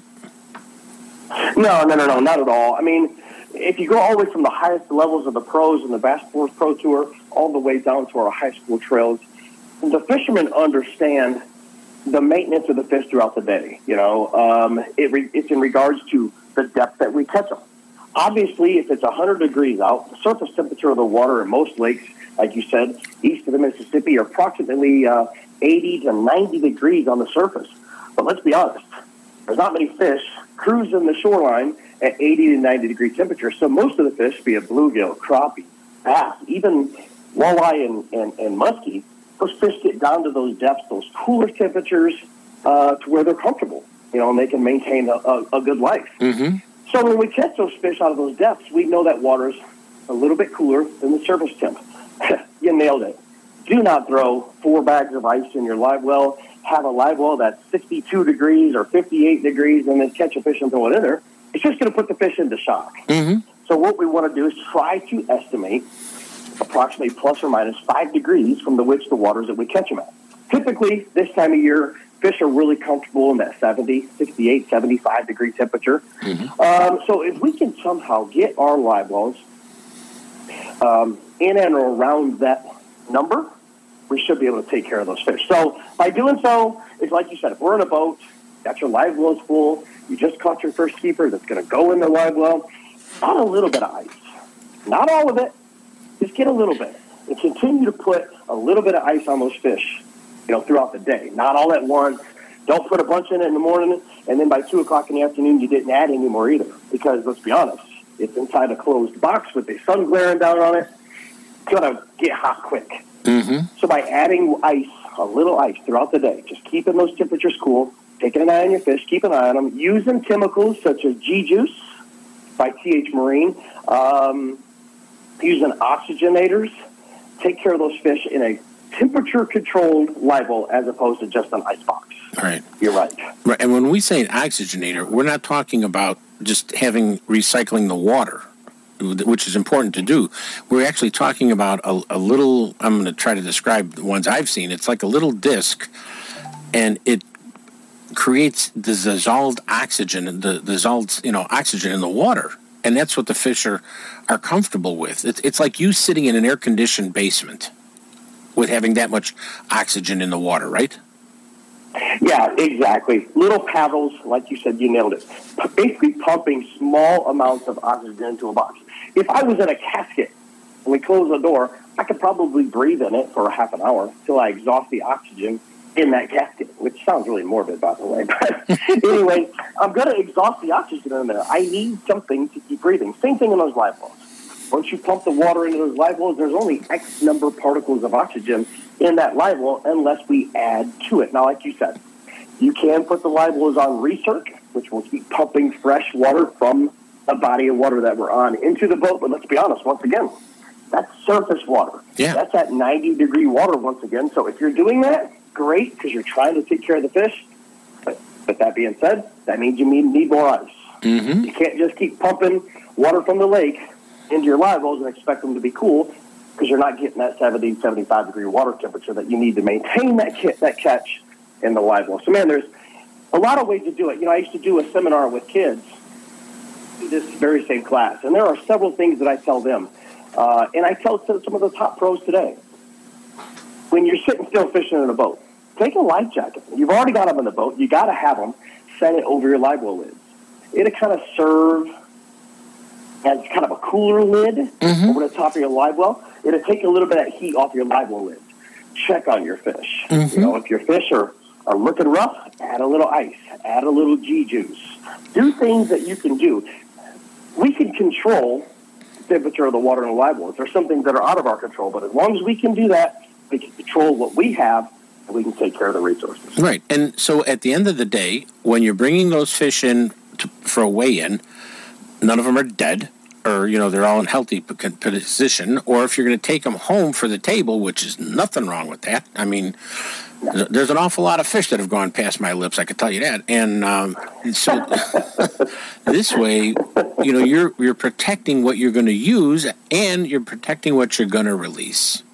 [SPEAKER 12] No, no, no, no, not at all. I mean, if you go all the way from the highest levels of the pros and the Bass Pro Pro Tour all the way down to our high school trails, the fishermen understand the maintenance of the fish throughout the day. You know, um, it re- it's in regards to the depth that we catch them. Obviously, if it's one hundred degrees out, the surface temperature of the water in most lakes, like you said, east of the Mississippi, are approximately uh, eighty to ninety degrees on the surface. But let's be honest, there's not many fish cruising the shoreline at eighty to ninety degree temperature. So most of the fish, be it bluegill, crappie, bass, even walleye and, and, and muskie, those fish get down to those depths, those cooler temperatures, uh, to where they're comfortable, you know, and they can maintain a, a, a good life.
[SPEAKER 2] Mm-hmm.
[SPEAKER 12] So when we catch those fish out of those depths, we know that water's a little bit cooler than the surface temp. You nailed it. Do not throw four bags of ice in your live well, have a live well that's sixty-two degrees or fifty-eight degrees, and then catch a fish and throw it in there. It's just going to put the fish into shock.
[SPEAKER 2] Mm-hmm.
[SPEAKER 12] So what we want to do is try to estimate approximately plus or minus five degrees from the which the waters that we catch them at. Typically, this time of year, fish are really comfortable in that seventy, sixty-eight, seventy-five degree temperature.
[SPEAKER 2] Mm-hmm.
[SPEAKER 12] Um, so if we can somehow get our live wells um, in and around that number, we should be able to take care of those fish. So by doing so, it's like you said, if we're in a boat, got your live wells full, you just caught your first keeper that's going to go in the live well, not a little bit of ice. Not all of it. Just get a little bit. And continue to put a little bit of ice on those fish, you know, throughout the day. Not all at once. Don't put a bunch in it in the morning, and then by two o'clock in the afternoon, you didn't add any more either. Because, let's be honest, it's inside a closed box with the sun glaring down on it. It's going to get hot quick.
[SPEAKER 2] Mm-hmm.
[SPEAKER 12] So by adding ice, a little ice throughout the day, just keeping those temperatures cool, taking an eye on your fish, keep an eye on them, using chemicals such as G-Juice by T H Marine, um, using oxygenators, take care of those fish in a temperature-controlled live well as opposed to just an ice box.
[SPEAKER 2] Right.
[SPEAKER 12] You're right.
[SPEAKER 2] Right. And when we say an oxygenator, we're not talking about just having recycling the water, which is important to do. We're actually talking about a, a little, I'm going to try to describe the ones I've seen. It's like a little disc, and it creates the dissolved oxygen, the dissolved, you know, oxygen in the water. And that's what the fish are, are comfortable with. It's, it's like you sitting in an air-conditioned basement with having that much oxygen in the water, right?
[SPEAKER 12] Yeah, exactly. Little paddles, like you said, you nailed it. Basically pumping small amounts of oxygen into a box. If I was in a casket and we close the door, I could probably breathe in it for a half an hour till I exhaust the oxygen in that casket, which sounds really morbid, by the way. But anyway, I'm going to exhaust the oxygen in there. I need something to keep breathing. Same thing in those live wells. Once you pump the water into those live wells, there's only X number of particles of oxygen in that live well unless we add to it. Now, like you said, you can put the live wells on recirc, which will keep pumping fresh water from a body of water that we're on into the boat. But let's be honest, once again, that's surface water.
[SPEAKER 2] Yeah.
[SPEAKER 12] That's at ninety degree water once again. So if you're doing that, great, because you're trying to take care of the fish. But, but that being said, that means you need, need more ice.
[SPEAKER 2] Mm-hmm.
[SPEAKER 12] You can't just keep pumping water from the lake into your live wells and expect them to be cool, because you're not getting that seventy, seventy-five degree water temperature that you need to maintain that kit, that catch in the live well. So, man, there's a lot of ways to do it. You know, I used to do a seminar with kids, this very same class, and there are several things that I tell them. Uh, and I tell some of the top pros today, when you're sitting still fishing in a boat, take a life jacket. You've already got them in the boat. You got to have them. Set it over your live well lids. It'll kind of serve as kind of a cooler lid mm-hmm. over the top of your live well. It'll take a little bit of heat off your live well lids. Check on your fish.
[SPEAKER 2] Mm-hmm.
[SPEAKER 12] You know, if your fish are, are looking rough, add a little ice. Add a little G-Juice. Do things that you can do. We can control the temperature of the water in the live wells. There's some things that are out of our control, but as long as we can do that, we can control what we have, and we can take care of the resources.
[SPEAKER 2] Right. And so at the end of the day, when you're bringing those fish in to, for a weigh-in, none of them are dead, or, you know, they're all in healthy position. Or if you're going to take them home for the table, which is nothing wrong with that. I mean, no. There's an awful lot of fish that have gone past my lips, I can tell you that. And um, so this way, you know, you're you're protecting what you're going to use, and you're protecting what you're going to release.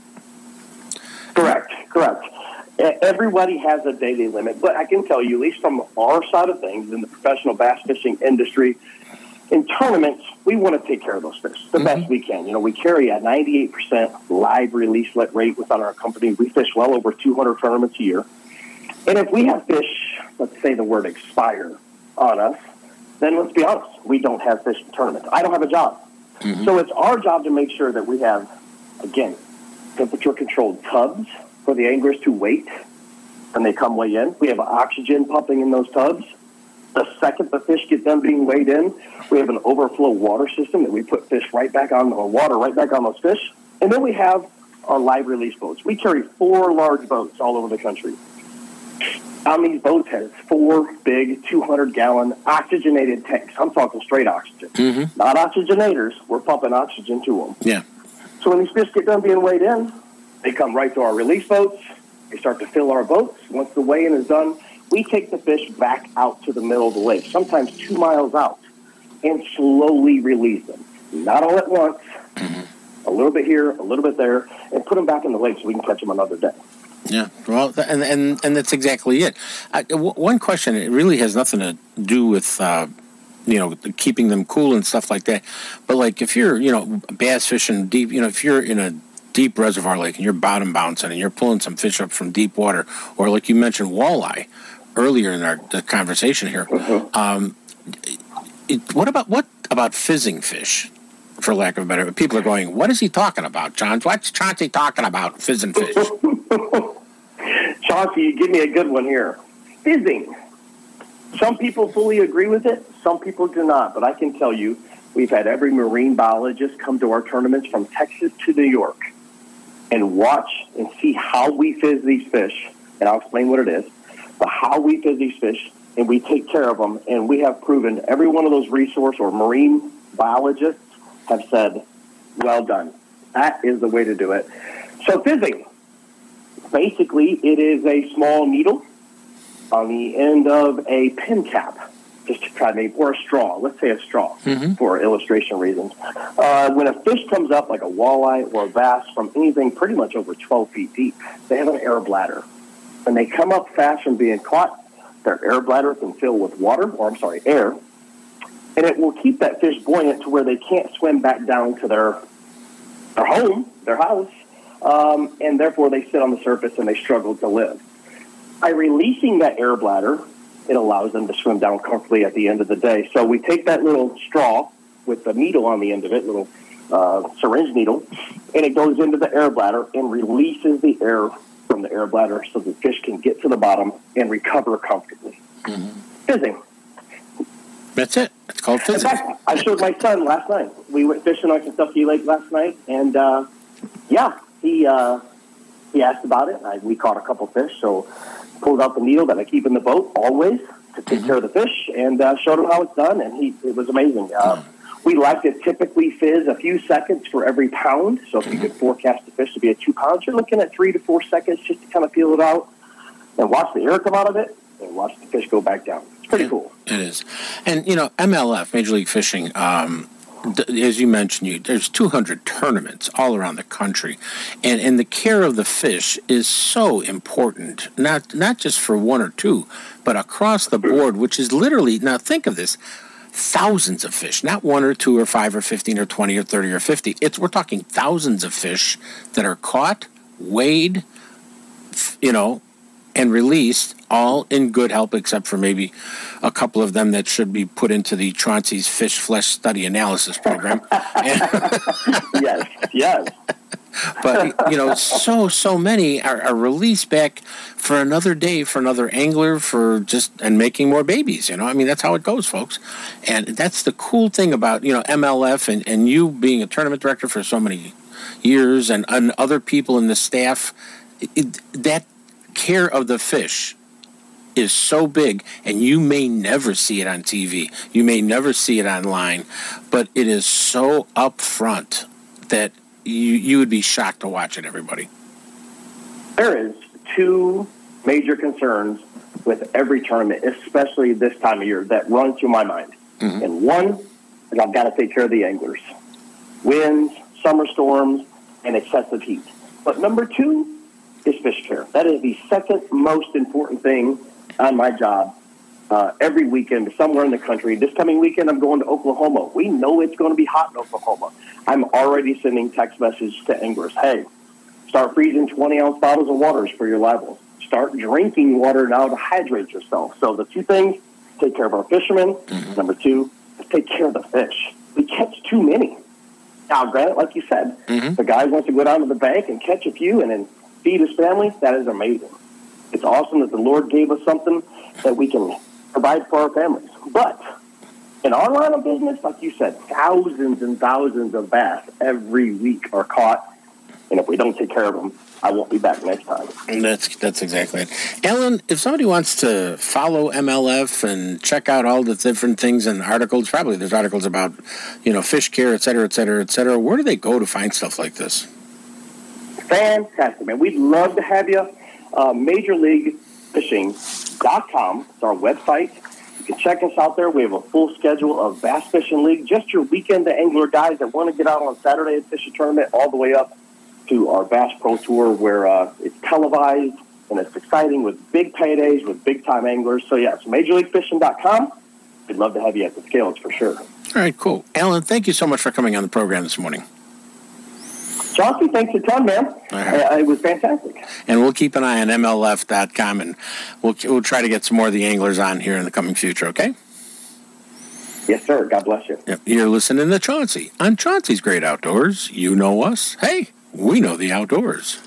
[SPEAKER 12] Correct, correct. Everybody has a daily limit, but I can tell you, at least from our side of things in the professional bass fishing industry, in tournaments, we want to take care of those fish the mm-hmm. best we can. You know, we carry a ninety-eight percent live release let rate within our company. We fish well over two hundred tournaments a year. And if we have fish, let's say the word expire on us, then let's be honest, we don't have fishing tournaments. I don't have a job. Mm-hmm. So it's our job to make sure that we have, again, temperature-controlled tubs for the anglers to wait when they come weigh in. We have oxygen pumping in those tubs. The second the fish get done being weighed in, we have an overflow water system that we put fish right back on, or water right back on those fish. And then we have our live release boats. We carry four large boats all over the country. On these boats has four big two hundred gallon oxygenated tanks. I'm talking straight oxygen. Mm-hmm. Not oxygenators. We're pumping oxygen to them.
[SPEAKER 2] Yeah.
[SPEAKER 12] So when these fish get done being weighed in, they come right to our release boats. They start to fill our boats. Once the weighing is done, we take the fish back out to the middle of the lake, sometimes two miles out, and slowly release them. Not all at once, mm-hmm. a little bit here, a little bit there, and put them back in the lake so we can catch them another day.
[SPEAKER 2] Yeah, well, and and and that's exactly it. Uh, w- one question, it really has nothing to do with, uh, you know, keeping them cool and stuff like that. But like if you're, you know, bass fishing deep, you know, if you're in a deep reservoir lake and you're bottom bouncing and you're pulling some fish up from deep water, or like you mentioned walleye earlier in our the conversation here. Mm-hmm. Um, it, what about what about fizzing fish? For lack of a better, people are going, what is he talking about, John? What's Chauncey talking about, fizzing fish?
[SPEAKER 12] Chauncey, you give me a good one here. Fizzing. Some people fully agree with it. Some people do not. But I can tell you, we've had every marine biologist come to our tournaments from Texas to New York and watch and see how we fizz these fish. And I'll explain what it is. But how we fizz these fish, and we take care of them. And we have proven every one of those resource or marine biologists have said, well done. That is the way to do it. So fizzing, basically it is a small needle on the end of a pin cap, just to try to make, or a straw, let's say a straw, mm-hmm. for illustration reasons. Uh, when a fish comes up like a walleye or a bass from anything pretty much over twelve feet deep, they have an air bladder. When they come up fast from being caught, their air bladder can fill with water, or I'm sorry, air, and it will keep that fish buoyant to where they can't swim back down to their their home, their house, um, and therefore they sit on the surface and they struggle to live. By releasing that air bladder, it allows them to swim down comfortably at the end of the day. So we take that little straw with the needle on the end of it, little uh, syringe needle, and it goes into the air bladder and releases the air from the air bladder so the fish can get to the bottom and recover comfortably. Mm-hmm. Fizzing.
[SPEAKER 2] That's it. It's called fizzing.
[SPEAKER 12] In fact, I showed my son last night. We went fishing on Kentucky Lake last night, and uh, yeah, he uh, he asked about it. I, we caught a couple fish, so pulled out the needle that I keep in the boat always to take mm-hmm. care of the fish, and uh, showed him how it's done, and he it was amazing. Uh, mm-hmm. We like to typically fizz a few seconds for every pound, so if mm-hmm. you could forecast the fish to be a two pounds, you're looking at three to four seconds just to kind of feel it out, and watch the air come out of it, and watch the fish go back down. It's pretty cool.
[SPEAKER 2] It is. And, you know, M L F, Major League Fishing, um, th- as you mentioned, you there's two hundred tournaments all around the country. And, and the care of the fish is so important, not not just for one or two, but across the board, which is literally, now think of this, thousands of fish, not one or two or five or fifteen or twenty or thirty or fifty. It's we're talking thousands of fish that are caught, weighed, you know, and released, all in good health, except for maybe a couple of them that should be put into the Chauncey's Fish Flesh Study Analysis Program.
[SPEAKER 12] yes, yes.
[SPEAKER 2] But, you know, so, so many are, are released back for another day, for another angler, for just, and making more babies, you know. I mean, that's how it goes, folks. And that's the cool thing about, you know, M L F and, and you being a tournament director for so many years and, and other people in the staff, it, that care of the fish is so big, and you may never see it on T V. You may never see it online, but it is so upfront that you you would be shocked to watch it, everybody.
[SPEAKER 12] There is two major concerns with every tournament, especially this time of year, that run through my mind. Mm-hmm. And one is I've got to take care of the anglers. Winds, summer storms, and excessive heat. But number two is fish care. That is the second most important thing on my job uh, every weekend somewhere in the country. This coming weekend, I'm going to Oklahoma. We know it's going to be hot in Oklahoma. I'm already sending text messages to anglers. Hey, start freezing twenty-ounce bottles of waters for your live wells. Start drinking water now to hydrate yourself. So the two things take care of our fishermen. Mm-hmm. Number two, let's take care of the fish. We catch too many. Now, granted, like you said, mm-hmm. the guy wants to go down to the bank and catch a few and then feed his family. That is amazing. It's awesome that the Lord gave us something that we can provide for our families. But in our line of business, like you said, thousands and thousands of bass every week are caught. And if we don't take care of them, I won't be back next time.
[SPEAKER 2] That's that's exactly it. Ellen, if somebody wants to follow M L F and check out all the different things and articles, probably there's articles about, you know, fish care, et cetera, et cetera, et cetera. Where do they go to find stuff like this?
[SPEAKER 12] Fantastic, man. We'd love to have you. Uh, Major League Fishing dot com is our website. You can check us out there. We have a full schedule of Bass Fishing League, just your weekend angler guys that want to get out on Saturday and fish a tournament, all the way up to our Bass Pro Tour, where uh, it's televised and it's exciting with big paydays with big-time anglers. So, yes, Major League Fishing dot com. We'd love to have you at the scales for sure.
[SPEAKER 2] All right, cool. Alan, thank you so much for coming on the program this morning.
[SPEAKER 12] Chauncey, thanks a ton, man. Right. Uh, it was fantastic.
[SPEAKER 2] And we'll keep an eye on M L F dot com, and we'll, we'll try to get some more of the anglers on here in the coming future, okay?
[SPEAKER 12] Yes, sir. God bless you.
[SPEAKER 2] Yep. You're listening to Chauncey on Chauncey's Great Outdoors. You know us. Hey, we know the outdoors.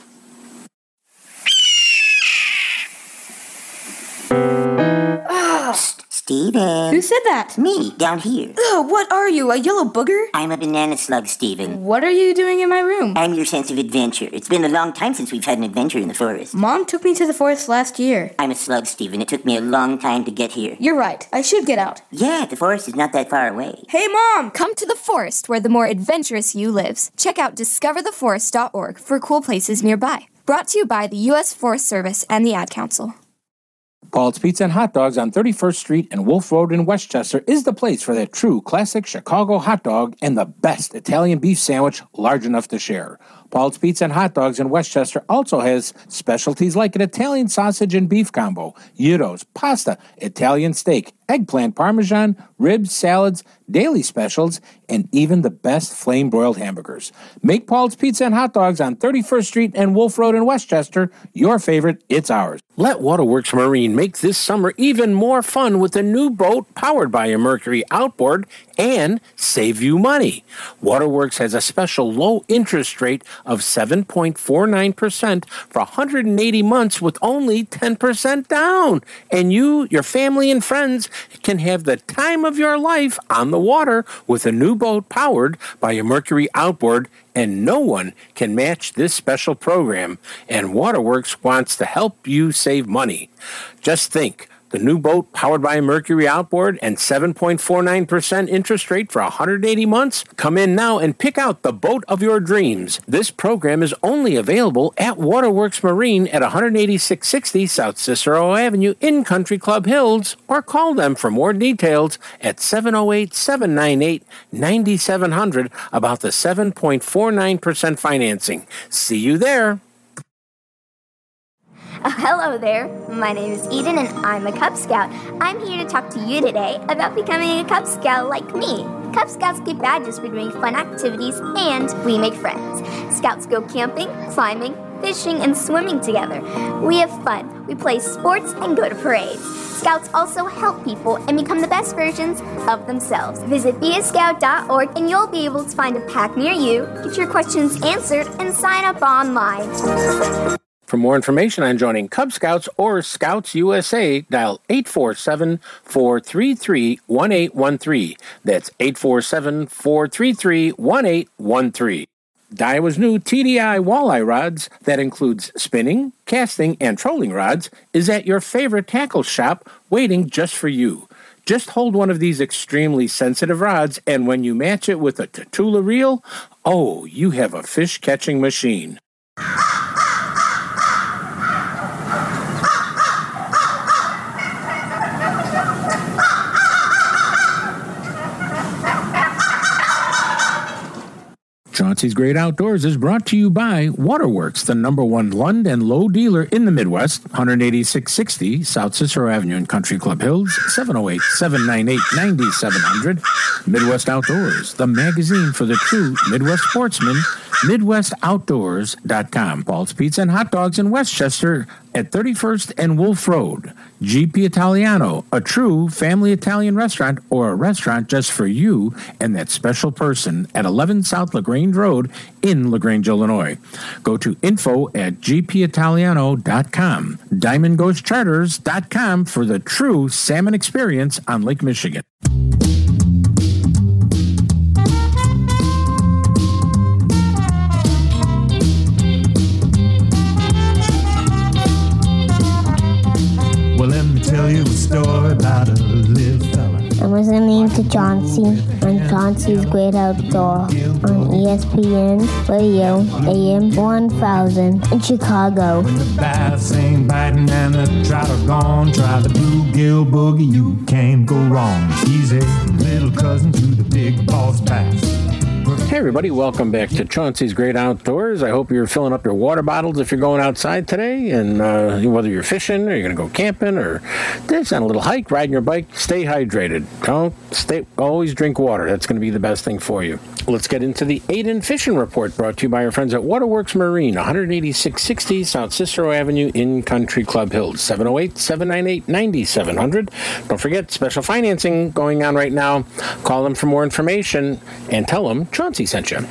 [SPEAKER 13] Steven.
[SPEAKER 14] Who said that?
[SPEAKER 13] Me, down here.
[SPEAKER 14] Ugh, what are you, a yellow booger?
[SPEAKER 13] I'm a banana slug, Steven.
[SPEAKER 14] What are you doing in my room?
[SPEAKER 13] I'm your sense of adventure. It's been a long time since we've had an adventure in the forest.
[SPEAKER 14] Mom took me to the forest last year.
[SPEAKER 13] I'm a slug, Steven. It took me a long time to get here.
[SPEAKER 14] You're right. I should get out.
[SPEAKER 13] Yeah, the forest is not that far away.
[SPEAKER 14] Hey, Mom!
[SPEAKER 15] Come to the forest where the more adventurous you lives. Check out discover the forest dot org for cool places nearby. Brought to you by the U S Forest Service and the Ad Council.
[SPEAKER 16] Paul's Pizza and Hot Dogs on thirty-first Street and Wolf Road in Westchester is the place for that true classic Chicago hot dog and the best Italian beef sandwich large enough to share. Paul's Pizza and Hot Dogs in Westchester also has specialties like an Italian sausage and beef combo, gyros, pasta, Italian steak, eggplant parmesan, ribs, salads, daily specials, and even the best flame-broiled hamburgers. Make Paul's Pizza and Hot Dogs on thirty-first Street and Wolf Road in Westchester your favorite. It's ours.
[SPEAKER 2] Let Waterworks Marine make this summer even more fun with a new boat powered by a Mercury outboard and save you money. Waterworks has a special low interest rate of seven point four nine percent for one hundred eighty months with only ten percent down. And you, your family, and friends can have the time of your life on the water with a new boat powered by a Mercury outboard, and no one can match this special program. And Waterworks wants to help you save money. Just think. The new boat powered by a Mercury outboard and seven point four nine percent interest rate for one hundred eighty months? Come in now and pick out the boat of your dreams. This program is only available at Waterworks Marine at one eighty-six sixty South Cicero Avenue in Country Club Hills, or call them for more details at seven oh eight, seven nine eight, nine seven hundred about the seven point four nine percent financing. See you there.
[SPEAKER 17] Uh, hello there, my name is Eden and I'm a Cub Scout. I'm here to talk to you today about becoming a Cub Scout like me. Cub Scouts get badges for doing fun activities and we make friends. Scouts go camping, climbing, fishing, and swimming together. We have fun, we play sports, and go to parades. Scouts also help people and become the best versions of themselves. Visit be a scout dot org and you'll be able to find a pack near you, get your questions answered, and sign up online.
[SPEAKER 2] For more information on joining Cub Scouts or Scouts U S A, dial eight four seven, four three three, one eight one three. That's eight four seven, four three three, one eight one three. Daiwa's new T D I walleye rods that includes spinning, casting, and trolling rods is at your favorite tackle shop waiting just for you. Just hold one of these extremely sensitive rods, and when you match it with a Tatula reel, oh, you have a fish-catching machine. Chauncey's Great Outdoors is brought to you by Waterworks, the number one Lund and Lowe dealer in the Midwest, one eighty-six sixty South Cicero Avenue in Country Club Hills, seven oh eight, seven nine eight, nine seven hundred. Midwest Outdoors, the magazine for the true Midwest sportsman, Midwest Outdoors dot com. Paul's Pizza and Hot Dogs in Westchester
[SPEAKER 16] at thirty-first and Wolf Road. G P Italiano, a true family Italian restaurant or a restaurant just for you and that special person at eleven South LaGrange Road in LaGrange, Illinois. Go to info at g p italiano dot com. diamond ghost charters dot com for the true salmon experience on Lake Michigan.
[SPEAKER 7] Well, let me tell you a story about a little fella.
[SPEAKER 18] I'm listening to Chauncey on Chauncey's Great Outdoor on E S P N Radio A M one thousand in Chicago.
[SPEAKER 7] When the bass ain't biting and the trout are gone, try the bluegill boogie, you can't go wrong. He's a little cousin to the big boss bass.
[SPEAKER 2] Hey everybody, welcome back to Chauncey's Great Outdoors. I hope you're filling up your water bottles if you're going outside today, and uh, whether you're fishing or you're going to go camping or just on a little hike, riding your bike, stay hydrated. Don't stay. Always drink water. That's going to be the best thing for you. Let's get into the Aiden Fishing Report, brought to you by our friends at Waterworks Marine, one eighty-six sixty South Cicero Avenue in Country Club Hills, seven oh eight, seven nine eight, nine seven zero zero. Don't forget, special financing going on right now. Call them for more information and tell them Chauncey sent you.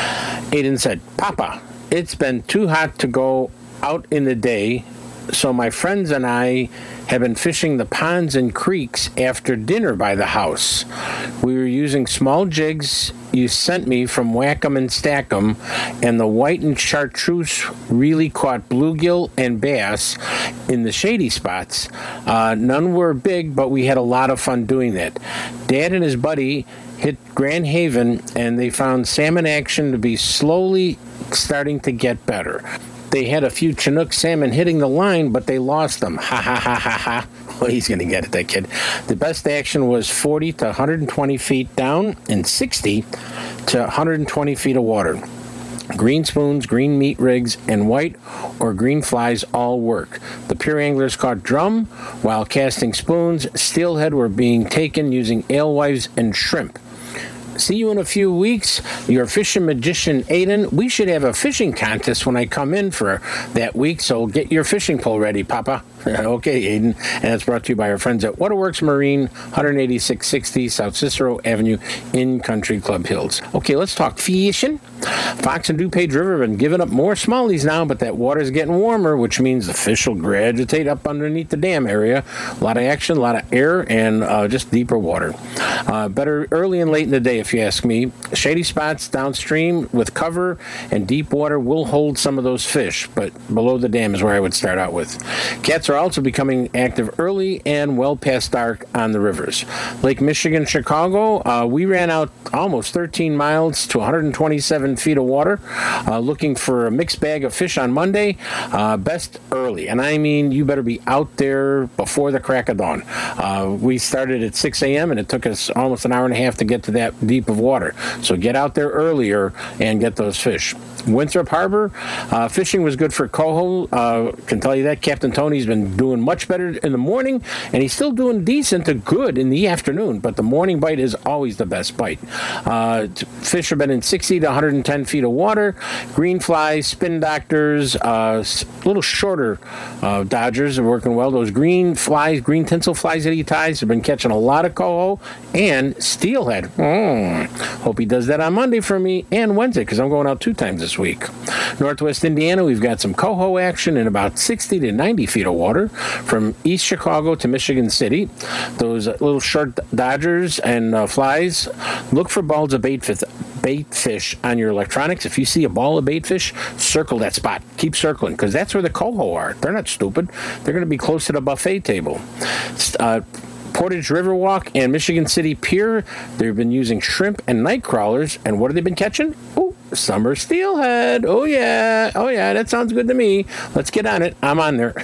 [SPEAKER 2] Aiden said, Papa, it's been too hot to go out in the day, so my friends and I have been fishing the ponds and creeks after dinner by the house. We were using small jigs you sent me from Whack-'em and Stack-'em, and the white and chartreuse really caught bluegill and bass in the shady spots. Uh, none were big, but we had a lot of fun doing that. Dad and his buddy hit Grand Haven, and they found salmon action to be slowly starting to get better. They had a few Chinook salmon hitting the line, but they lost them. Ha, ha, ha, ha, ha. Well, he's going to get it, that kid. The best action was forty to one hundred twenty feet down and sixty to one hundred twenty feet of water. Green spoons, green meat rigs, and white or green flies all work. The pure anglers caught drum, while casting spoons, steelhead were being taken using alewives and shrimp. See you in a few weeks. Your fishing magician, Aiden. We should have a fishing contest when I come in for that week, so get your fishing pole ready, Papa. Okay, Aiden. And it's brought to you by our friends at Waterworks Marine, one eighty-six sixty South Cicero Avenue in Country Club Hills. Okay, let's talk fishing. Fox and DuPage River have been giving up more smallies now, but that water's getting warmer, which means the fish will gravitate up underneath the dam area. A lot of action, a lot of air, and uh, just deeper water. Uh, better early and late in the day, if you ask me. Shady spots downstream with cover and deep water will hold some of those fish, but below the dam is where I would start out with. Cats are also becoming active early and well past dark on the rivers. Lake Michigan, Chicago, uh, we ran out almost thirteen miles to one hundred twenty-seven feet of water, uh, looking for a mixed bag of fish on Monday. Uh, best early, and I mean you better be out there before the crack of dawn. Uh, we started at six a.m. and it took us almost an hour and a half to get to that deep of water. So get out there earlier and get those fish. Winthrop Harbor, uh, fishing was good for coho. Uh, can tell you that. Captain Tony's been doing much better in the morning, and he's still doing decent to good in the afternoon, but the morning bite is always the best bite. Uh, fish have been in sixty to one hundred ten feet of water. Green flies, spin doctors, uh, a little shorter uh, dodgers are working well. Those green flies, green tinsel flies that he ties have been catching a lot of coho and steelhead. Mm. Hope he does that on Monday for me and Wednesday, because I'm going out two times this week. Northwest Indiana, we've got some coho action in about sixty to ninety feet of water from East Chicago to Michigan City. Those uh, little short dodgers and uh, flies, look for balls of bait fish, bait fish on your electronics. If you see a ball of bait fish, circle that spot. Keep circling, because that's where the coho are. They're not stupid. They're going to be close to the buffet table. Uh, Portage Riverwalk and Michigan City Pier, they've been using shrimp and night crawlers, and what have they been catching? Oh, summer steelhead. Oh, yeah. Oh, yeah, that sounds good to me. Let's get on it. I'm on there.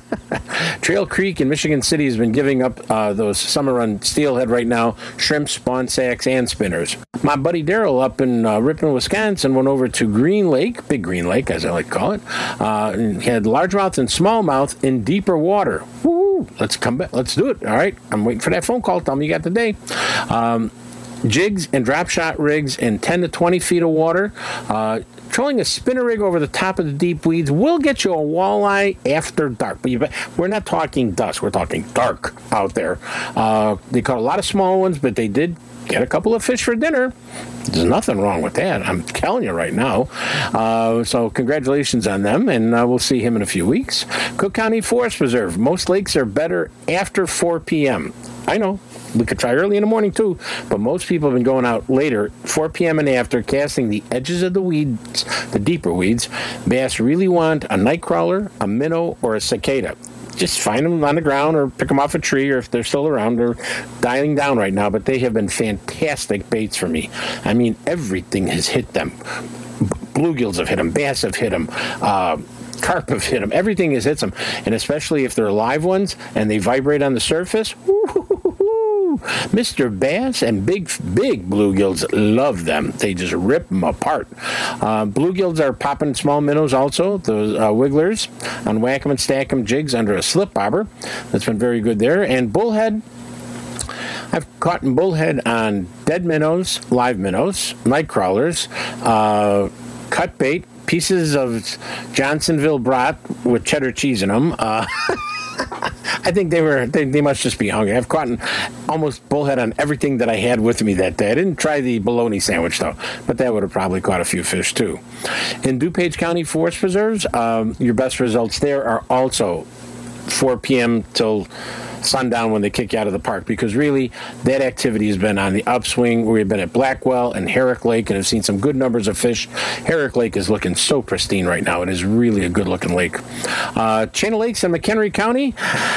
[SPEAKER 2] Trail Creek in Michigan City has been giving up uh, those summer run steelhead right now, shrimp, spawn sacks, and spinners. My buddy Daryl up in uh, Ripon, Wisconsin, went over to Green Lake, Big Green Lake, as I like to call it, uh, and had largemouth and smallmouth in deeper water. Woo! Let's come back. Let's do it. All right. I'm waiting for that phone call. Tell me you got the day. Um, jigs and drop shot rigs in ten to twenty feet of water. Uh, trolling a spinner rig over the top of the deep weeds will get you a walleye after dark. But you, we're not talking dusk. We're talking dark out there. Uh, they caught a lot of small ones, but they did get a couple of fish for dinner. There's nothing wrong with that. I'm telling you right now. Uh, so congratulations on them, and uh, we'll see him in a few weeks. Cook County Forest Preserve. Most lakes are better after four p.m. I know. We could try early in the morning, too, but most people have been going out later, four p.m. and after, casting the edges of the weeds, the deeper weeds. Bass really want a nightcrawler, a minnow, or a cicada. Just find them on the ground or pick them off a tree, or if they're still around, they're dying down right now, but they have been fantastic baits for me. I mean, everything has hit them. Bluegills have hit them, bass have hit them, uh, carp have hit them. Everything has hit them, and especially if they're live ones and they vibrate on the surface, Mister Bass and big, big bluegills love them. They just rip them apart. Uh, bluegills are popping small minnows also, the uh, wigglers, on whack 'em and stack 'em jigs under a slip bobber. That's been very good there. And bullhead, I've caught in bullhead on dead minnows, live minnows, night crawlers, uh, cut bait, pieces of Johnsonville brat with cheddar cheese in them. Uh, I think they were, they, they must just be hungry. I've caught almost bullhead on everything that I had with me that day. I didn't try the bologna sandwich, though, but that would have probably caught a few fish, too. In DuPage County Forest Preserves, um, your best results there are also four p.m. till sundown when they kick you out of the park, because really that activity has been on the upswing. We've been at Blackwell and Herrick Lake and have seen some good numbers of fish. Herrick Lake is looking so pristine right now. It is really a good looking lake. Uh, Chain of Lakes in McHenry County,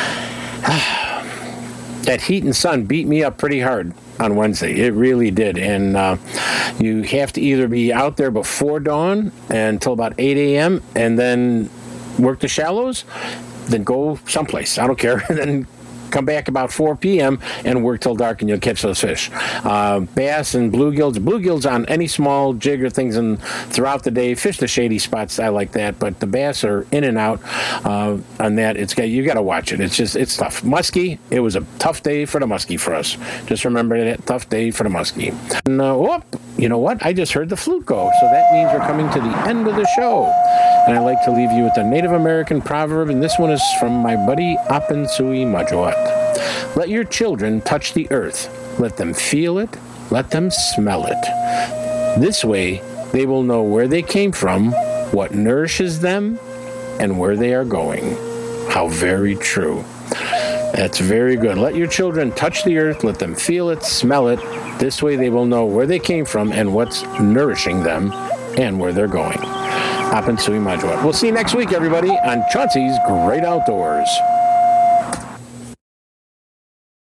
[SPEAKER 2] that heat and sun beat me up pretty hard on Wednesday. It really did. And uh, you have to either be out there before dawn until about eight a.m. and then work the shallows, then go someplace. I don't care. And then come back about four p.m. and work till dark, and you'll catch those fish. Uh, bass and bluegills. Bluegills on any small jig or things and throughout the day. Fish the shady spots. I like that. But the bass are in and out uh, on that. It's got, you got to watch it. It's just, it's tough. Muskie, it was a tough day for the muskie for us. Just remember that, tough day for the muskie. And, uh, whoop, you know what? I just heard the flute go. So that means we're coming to the end of the show. And I like to leave you with a Native American proverb, and this one is from my buddy Apensui Majuat. Let your children touch the earth. Let them feel it. Let them smell it. This way, they will know where they came from, what nourishes them, and where they are going. How very true. That's very good. Let your children touch the earth. Let them feel it, smell it. This way, they will know where they came from and what's nourishing them and where they're going. Apensui Majuat. We'll see you next week, everybody, on Chauncey's Great Outdoors.